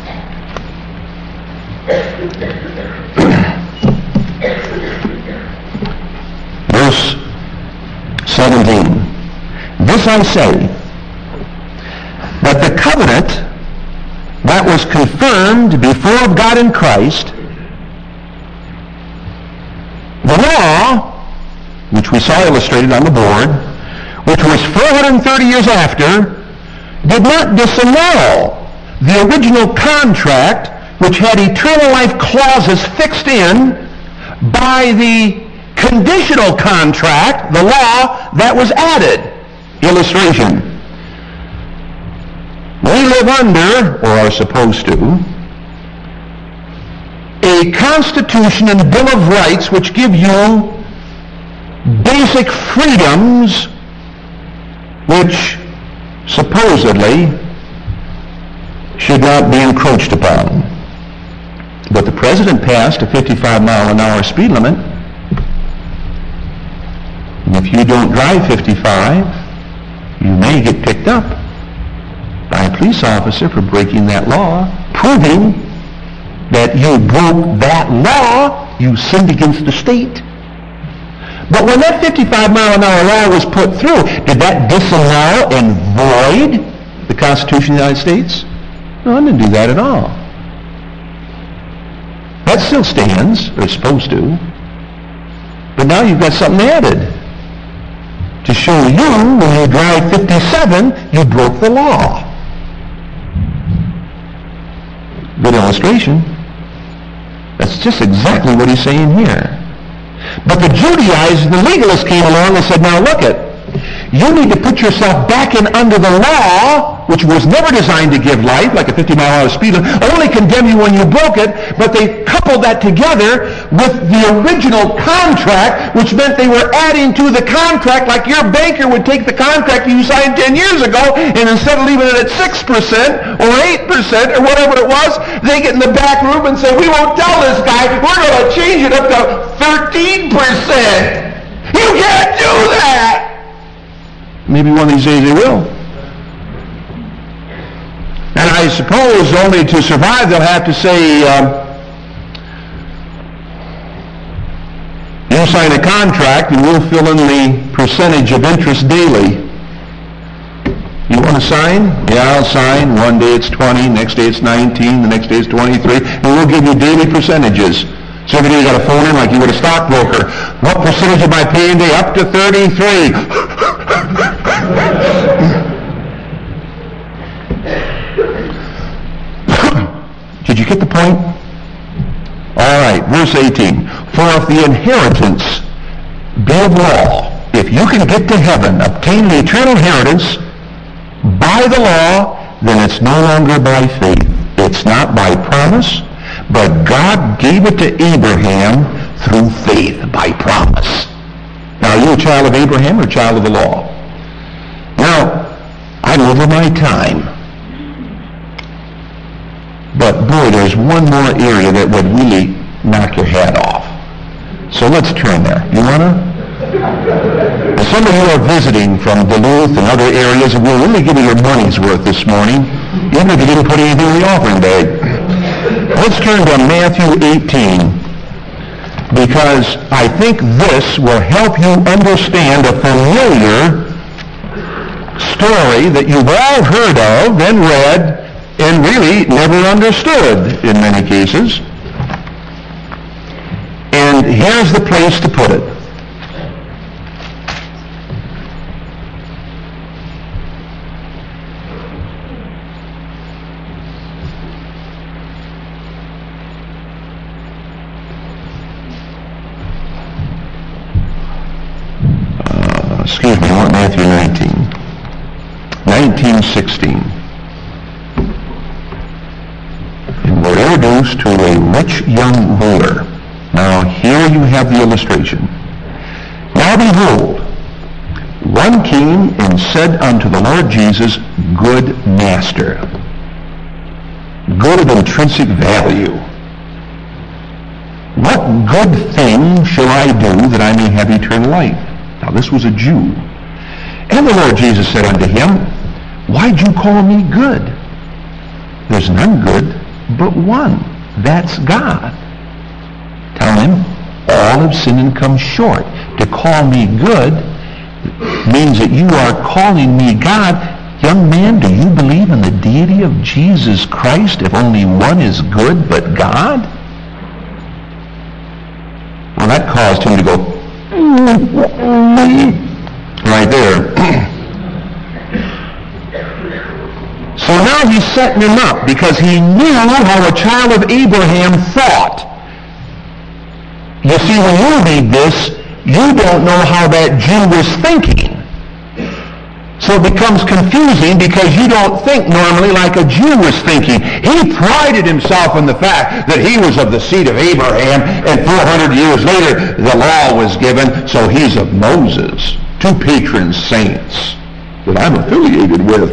Verse seventeen. This I say, that the covenant that was confirmed before of God in Christ, the law, which we saw illustrated on the board, which was four hundred thirty years after, did not disannul the original contract, which had eternal life clauses fixed in by the conditional contract, the law that was added. Illustration. We live under, or are supposed to, a Constitution and Bill of Rights which give you basic freedoms which supposedly should not be encroached upon. But the president passed a fifty-five mile an hour speed limit. And if you don't drive fifty-five, you may get picked up by a police officer for breaking that law, proving that you broke that law, you sinned against the state. But when that fifty-five mile an hour law was put through, did that disannul and void the Constitution of the United States? No, it didn't do that at all. That still stands, or it's supposed to. But now you've got something added to show you when you drive fifty-seven, you broke the law. Good illustration. That's just exactly what he's saying here. But the Judaizers, the legalists came along and said, now look it, you need to put yourself back in under the law, which was never designed to give life, like a fifty mile an hour speed limit, only condemn you when you broke it, but they coupled that together with the original contract, which meant they were adding to the contract, like your banker would take the contract you signed ten years ago, and instead of leaving it at six percent or eight percent or whatever it was, they get in the back room and say, we won't tell this guy, we're going to change it up to thirteen percent. You can't do that! Maybe one of these days they will. And I suppose only to survive they'll have to say, um, you sign a contract and we'll fill in the percentage of interest daily. You want to sign? Yeah, I'll sign. One day it's twenty, next day it's nineteen, the next day it's twenty-three, and we'll give you daily percentages. So every day you got to phone in like you would a stockbroker. What percentage am I paying today? Up to thirty-three. Did you get the point? All right, verse eighteen. For if the inheritance be of law, if you can get to heaven, obtain the eternal inheritance by the law, then it's no longer by faith. It's not by promise, but God gave it to Abraham through faith, by promise. Now, are you a child of Abraham or a child of the law? Now, I'm over my time. But boy, there's one more area that would really knock your head off. So let's turn there. You want to? Some of you are visiting from Duluth and other areas, and we'll really give you your money's worth this morning, even if you didn't put anything in the offering bag. Let's turn to Matthew eighteen, because I think this will help you understand a familiar story that you've all heard of and read and really never understood in many cases. And here's the place to put it. Uh, excuse me, I want Matthew nineteen. nineteen sixteen. And we're introduced to a rich young ruler. Now here you have the illustration. Now behold, one came and said unto the Lord Jesus, Good Master. Good of intrinsic value. What good thing shall I do that I may have eternal life? Now this was a Jew. And the Lord Jesus said unto him, Why do you call me good? There's none good but one. That's God. Tell him, all have sinned and come short. To call me good means that you are calling me God. Young man, do you believe in the deity of Jesus Christ if only one is good but God? Well, that caused him to go, right there. So now he's setting him up because he knew how a child of Abraham thought. You see, when you read this, you don't know how that Jew was thinking. So it becomes confusing because you don't think normally like a Jew was thinking. He prided himself in the fact that he was of the seed of Abraham, and four hundred years later the law was given, so he's of Moses, two patron saints that I'm affiliated with.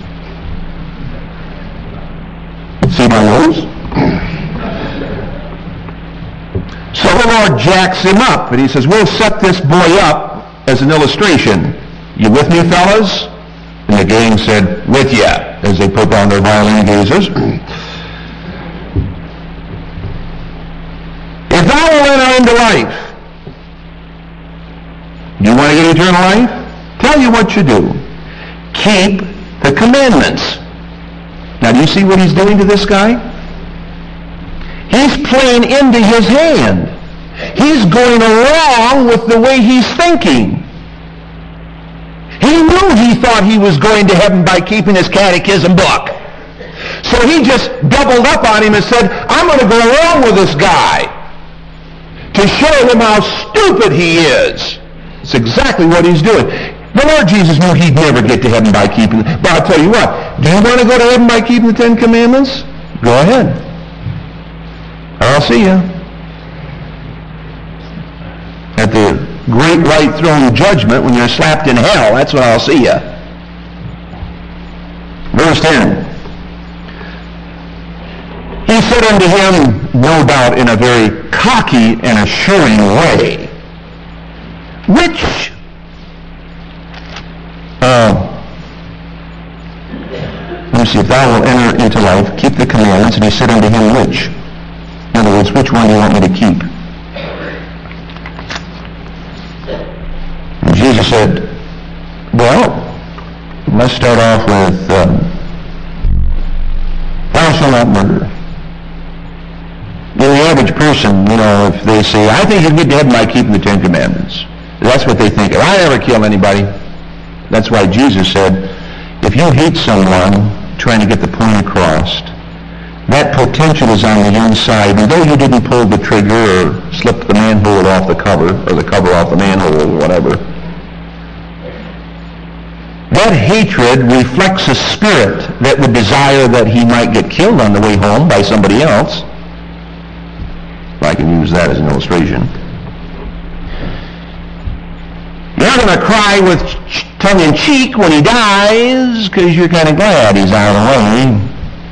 See my nose? So the Lord jacks him up, and he says, we'll set this boy up as an illustration. You with me, fellas? And the gang said, with ya, as they put down their violin gazers. If thou will enter into life, you want to get eternal life? Tell you what you do. Keep the commandments. Now, do you see what he's doing to this guy? He's playing into his hand. He's going along with the way he's thinking. He knew he thought he was going to heaven by keeping his catechism book. So he just doubled up on him and said, I'm going to go along with this guy to show him how stupid he is. It's exactly what he's doing. The Lord Jesus knew he'd never get to heaven by keeping, but I'll tell you what, do you want to go to heaven by keeping the Ten Commandments? Go ahead. I'll see you. At the great white throne judgment when you're slapped in hell, that's when I'll see you. Verse ten. He said unto him, no doubt in a very cocky and assuring way, which uh, let me see, if thou wilt enter into life, keep the commandments. And he said unto him, which? In other words, which one do you want me to keep? And Jesus said, well, let's start off with um, thou shalt not murder. You know, the average person, you know, if they say, I think you can get to heaven by keeping the Ten Commandments. That's what they think. If I ever kill anybody, that's why Jesus said, if you hate someone trying to get the point across, that potential is on the inside. And though you didn't pull the trigger or slip the manhole off the cover, or the cover off the manhole or whatever, that hatred reflects a spirit that would desire that he might get killed on the way home by somebody else. If I can use that as an illustration. You're going to cry with tongue-in-cheek when he dies because you're kind of glad he's out of the way.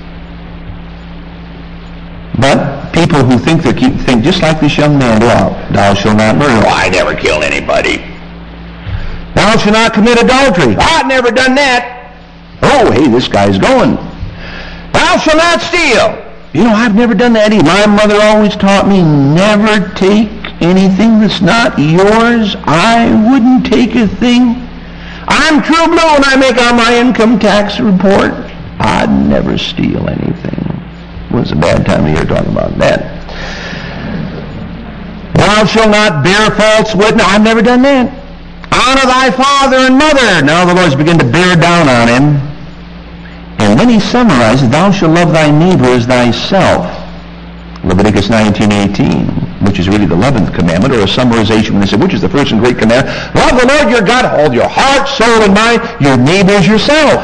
But people who think they keep think just like this young man, well, thou shalt not murder. Oh, I never killed anybody. Thou shalt not commit adultery. Oh, I've never done that. Oh, hey, this guy's going. Thou shalt not steal. You know, I've never done that either. My mother always taught me never take anything that's not yours. I wouldn't take a thing. I'm true blue when I make out my income tax report. I'd never steal anything. It was a bad time of year talking about that. Thou shalt not bear false witness. I've never done that. Honor thy father and mother. Now the Lord's begun to bear down on him. And then he summarizes, thou shalt love thy neighbor as thyself. Leviticus nineteen eighteen, which is really the eleventh commandment, or a summarization when they say, which is the first and great commandment? Love the Lord your God, all your heart, soul, and mind, your neighbor as yourself.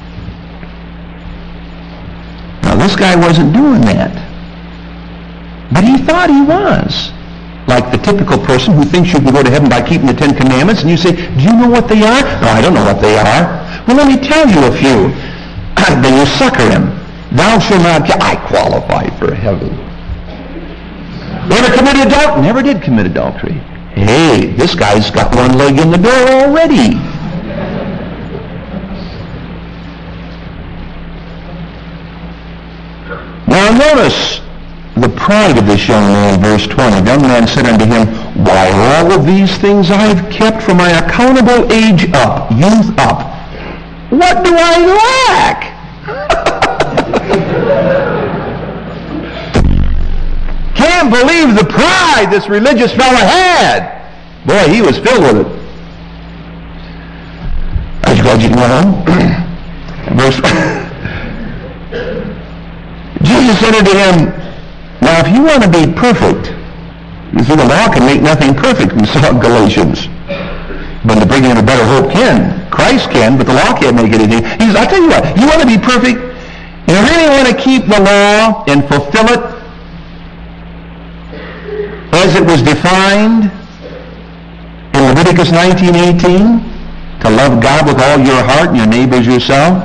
Now this guy wasn't doing that. But he thought he was. Like the typical person who thinks you can go to heaven by keeping the Ten Commandments, and you say, do you know what they are? No, I don't know what they are. Well, let me tell you a few. Then you sucker him. Thou shalt not kill. I qualify for heaven. Never committed adultery? Never did commit adultery. Hey, this guy's got one leg in the door already. Now notice the pride of this young man, verse twenty. The young man said unto him, why, all of these things I have kept from my accountable age up, youth up. What do I lack? Can't believe the pride this religious fellow had. Boy, he was filled with it. Are you glad you can go home? Verse Jesus said unto him, now if you want to be perfect, you see the law can make nothing perfect, we saw in Galatians. But the bringing of a better hope can. Christ can, but the law can't make anything. He says, I'll tell you what, you want to be perfect, you really want to keep the law and fulfill it as it was defined in Leviticus nineteen eighteen, to love God with all your heart and your neighbor as yourself.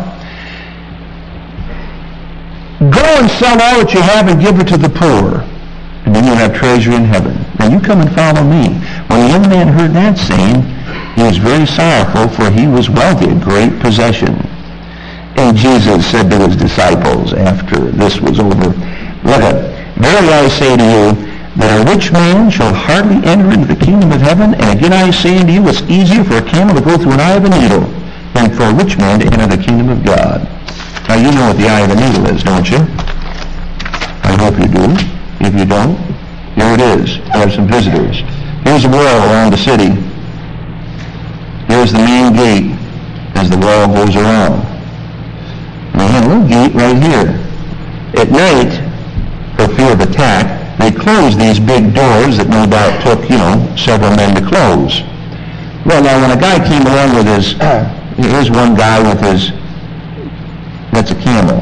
Go and sell all that you have and give it to the poor, and then you'll have treasure in heaven. Now you come and follow me. When the young man heard that saying, he was very sorrowful, for he was wealthy, a great possession. And Jesus said to his disciples after this was over, look, verily I say to you, that a rich man shall hardly enter into the kingdom of heaven. And again I say unto you, it's easier for a camel to go through an eye of a needle than for a rich man to enter the kingdom of God. Now you know what the eye of a needle is, don't you? I hope you do. If you don't, here it is. I have some visitors. Here's a wall around the city. Here's the main gate as the wall goes around. And they have a little gate right here. At night, for fear of attack, they closed these big doors that no doubt took, you know, several men to close. Well, now when a guy came along with his, uh, here's one guy with his, that's a camel.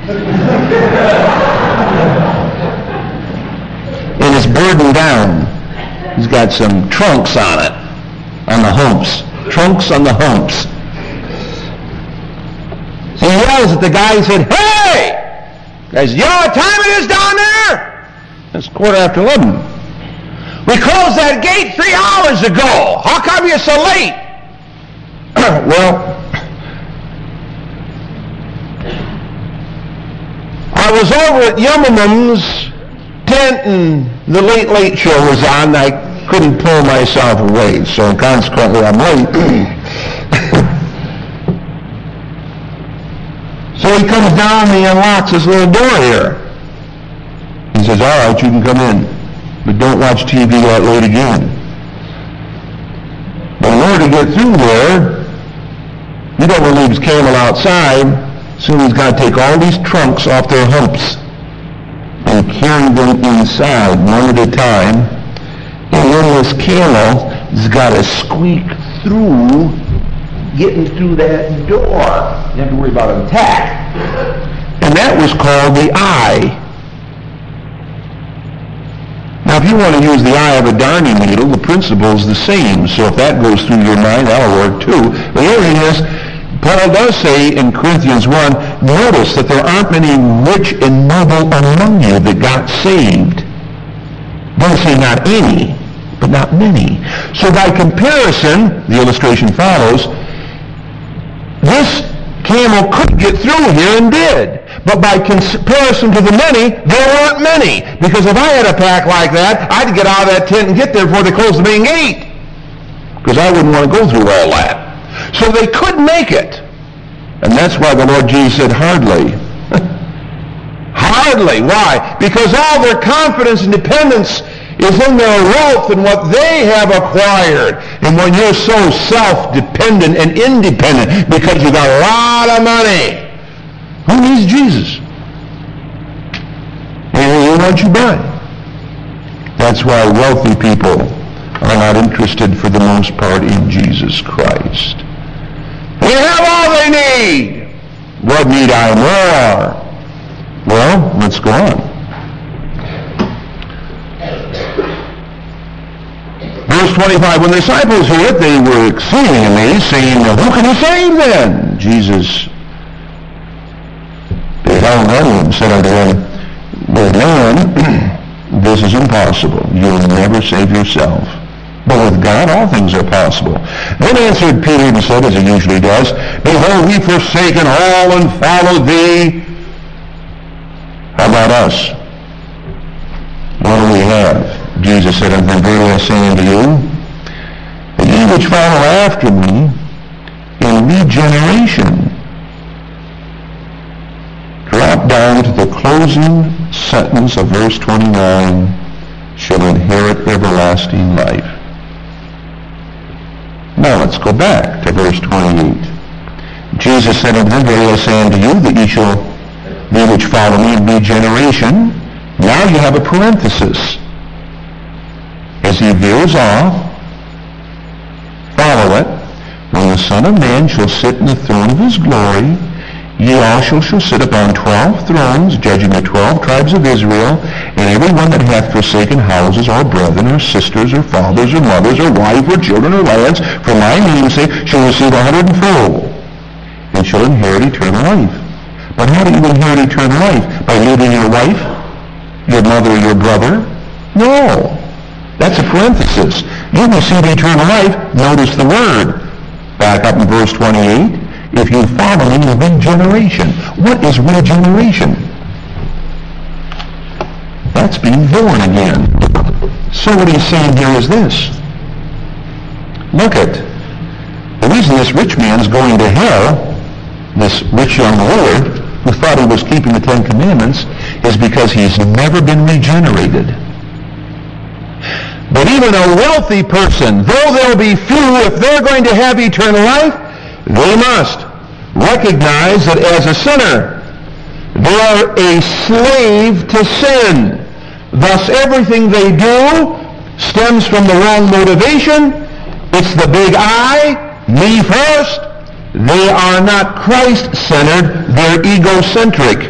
And it's burdened down. He's got some trunks on it, on the humps. Trunks on the humps. So he yells at the guy and said, hey! Guys, you know what time it is down there? It's quarter after eleven. We closed that gate three hours ago. How come you're so late? Well, I was over at Yumamum's tent and the Late Late Show was on. I couldn't pull myself away, so consequently I'm late. So he comes down and he unlocks this little door here. He says, all right, you can come in, but don't watch T V that late again. But in order to get through there, he never leaves camel outside, so he's got to take all these trunks off their humps and carry them inside one at a time. And then this camel has got to squeak through, getting through that door. You have to worry about attack. And that was called the eye. Now, if you want to use the eye of a darning needle, the principle is the same. So if that goes through your mind, that'll work too. But the other thing is, Paul does say in Corinthians one, notice that there aren't many rich and noble among you that got saved. Doesn't say not any, but not many. So by comparison, the illustration follows, this camel could get through here and did. But by comparison to the many, there weren't many. Because if I had a pack like that, I'd get out of that tent and get there before they closed the main gate. Because I wouldn't want to go through all that. So they could make it. And that's why the Lord Jesus said, hardly. Hardly. Why? Because all their confidence and dependence is in their wealth and what they have acquired. And when you're so self-dependent and independent because you got a lot of money, who needs Jesus? And what you buy. That's why wealthy people are not interested for the most part in Jesus Christ. They have all they need. What need I more? Well, let's go on. Verse twenty-five, when the disciples heard it, they were exceedingly amazed, saying, who can he save then? Jesus beheld them and said unto them, with man, this is impossible. You'll never save yourself. But with God, all things are possible. Then answered Peter and said, as he usually does, behold, we've forsaken all and followed thee. How about us? What do we have? Jesus said unto them, verily I say unto you, that ye which follow after me in regeneration, drop down to the closing sentence of verse twenty-nine, shall inherit everlasting life. Now let's go back to verse twenty-eight. Jesus said unto them, verily I say unto you, that ye shall, they which follow me in regeneration. Now you have a parenthesis. As he veers off, follow it. When the Son of Man shall sit in the throne of his glory, ye also shall sit upon twelve thrones, judging the twelve tribes of Israel, and every one that hath forsaken houses, or brethren, or sisters, or fathers, or mothers, or wife, or children, or lands, for my name's sake, shall receive a hundredfold, and shall inherit eternal life. But how do you inherit eternal life? By leaving your wife, your mother, or your brother? No. That's a parenthesis. You receive eternal life. Notice the word. Back up in verse twenty-eight. If you follow me in regeneration. What is regeneration? That's being born again. So what he's saying here is this. Look at, the reason this rich man's going to hell, this rich young lord, who thought he was keeping the Ten Commandments, is because he's never been regenerated. But even a wealthy person, though there'll be few, if they're going to have eternal life, they must recognize that as a sinner, they are a slave to sin. Thus, everything they do stems from the wrong motivation. It's the big I, me first. They are not Christ-centered, they're egocentric.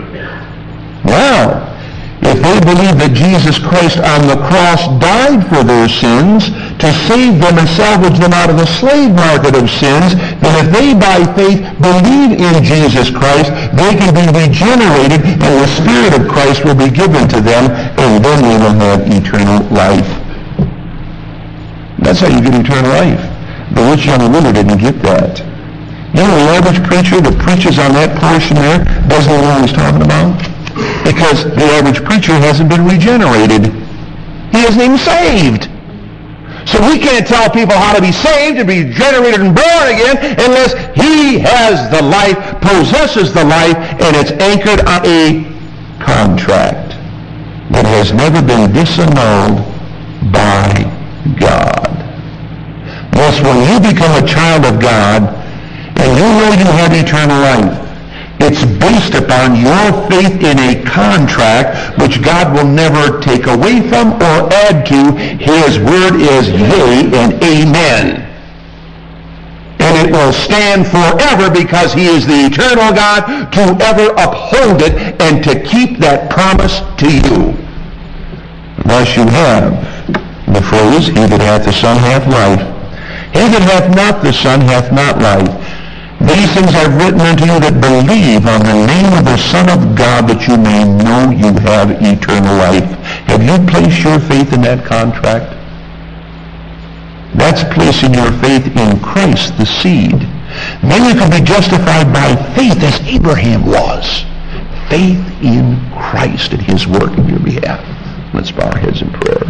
Now, if they believe that Jesus Christ on the cross died for their sins to save them and salvage them out of the slave market of sins, then if they by faith believe in Jesus Christ, they can be regenerated and the Spirit of Christ will be given to them, and then they will have eternal life. That's how you get eternal life. The rich young ruler didn't get that. You know, the average preacher that preaches on that portion there doesn't know what he's talking about. Because the average preacher hasn't been regenerated. He isn't even saved. So we can't tell people how to be saved, to be regenerated and born again, unless he has the life, possesses the life, and it's anchored on a contract that has never been disannulled by God. Thus, when you become a child of God, and you know you have eternal life, it's based upon your faith in a contract which God will never take away from or add to. His word is yea and amen. And it will stand forever because he is the eternal God to ever uphold it and to keep that promise to you. Thus you have the phrase, he that hath the Son hath life. He that hath not the Son hath not life. These things I've written unto you that believe on the name of the Son of God, that you may know you have eternal life. Have you placed your faith in that contract? That's placing your faith in Christ, the seed. Then you can be justified by faith as Abraham was. Faith in Christ and his work in your behalf. Let's bow our heads in prayer.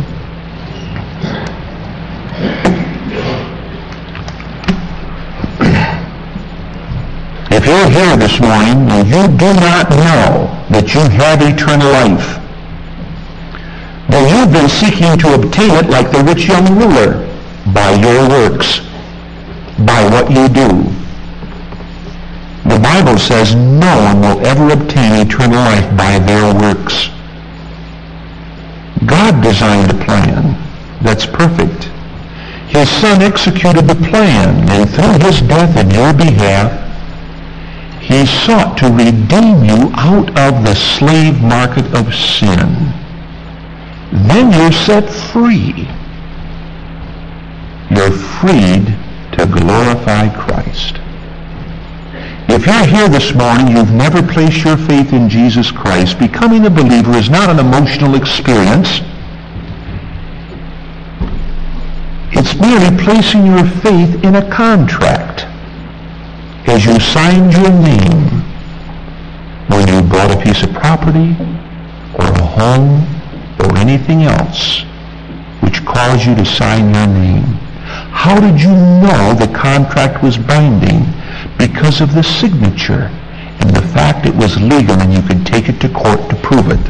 If you're here this morning and you do not know that you have eternal life, then you've been seeking to obtain it like the rich young ruler, by your works, by what you do. The Bible says no one will ever obtain eternal life by their works. God designed a plan that's perfect. His Son executed the plan, and through his death in your behalf, he sought to redeem you out of the slave market of sin. Then you're set free. You're freed to glorify Christ. If you're here this morning, you've never placed your faith in Jesus Christ, becoming a believer is not an emotional experience. It's merely placing your faith in a contract. As you signed your name when you bought a piece of property or a home or anything else which caused you to sign your name. How did you know the contract was binding? Because of the signature and the fact it was legal and you could take it to court to prove it.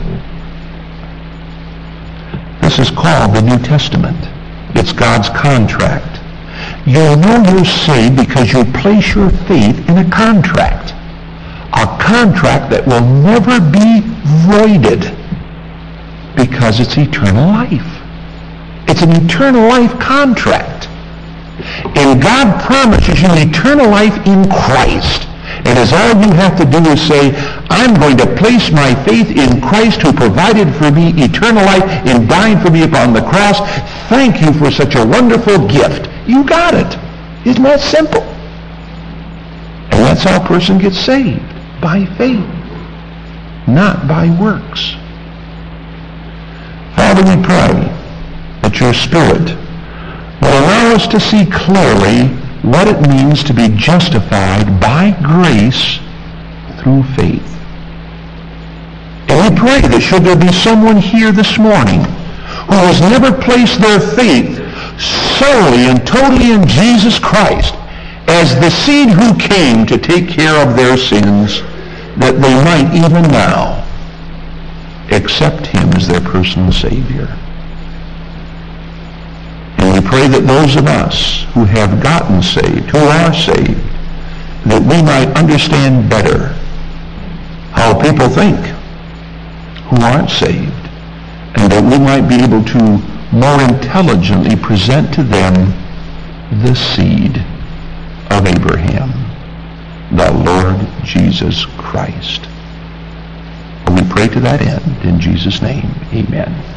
This is called the New Testament. It's God's contract. You know you're saved because you place your faith in a contract. A contract that will never be voided because it's eternal life. It's an eternal life contract. And God promises you eternal life in Christ. And as all you have to do is say, I'm going to place my faith in Christ who provided for me eternal life and died for me upon the cross. Thank you for such a wonderful gift. You got it. Isn't that simple? And that's how a person gets saved. By faith. Not by works. Father, we pray that your Spirit will allow us to see clearly what it means to be justified by grace through faith. And we pray that should there be someone here this morning who has never placed their faith solely and totally in Jesus Christ as the seed who came to take care of their sins, that they might even now accept him as their personal Savior. And we pray that those of us who have gotten saved, who are saved, that we might understand better how people think who aren't saved, and that we might be able to more intelligently present to them the seed of Abraham, the Lord Jesus Christ. We pray to that end in Jesus' name. Amen.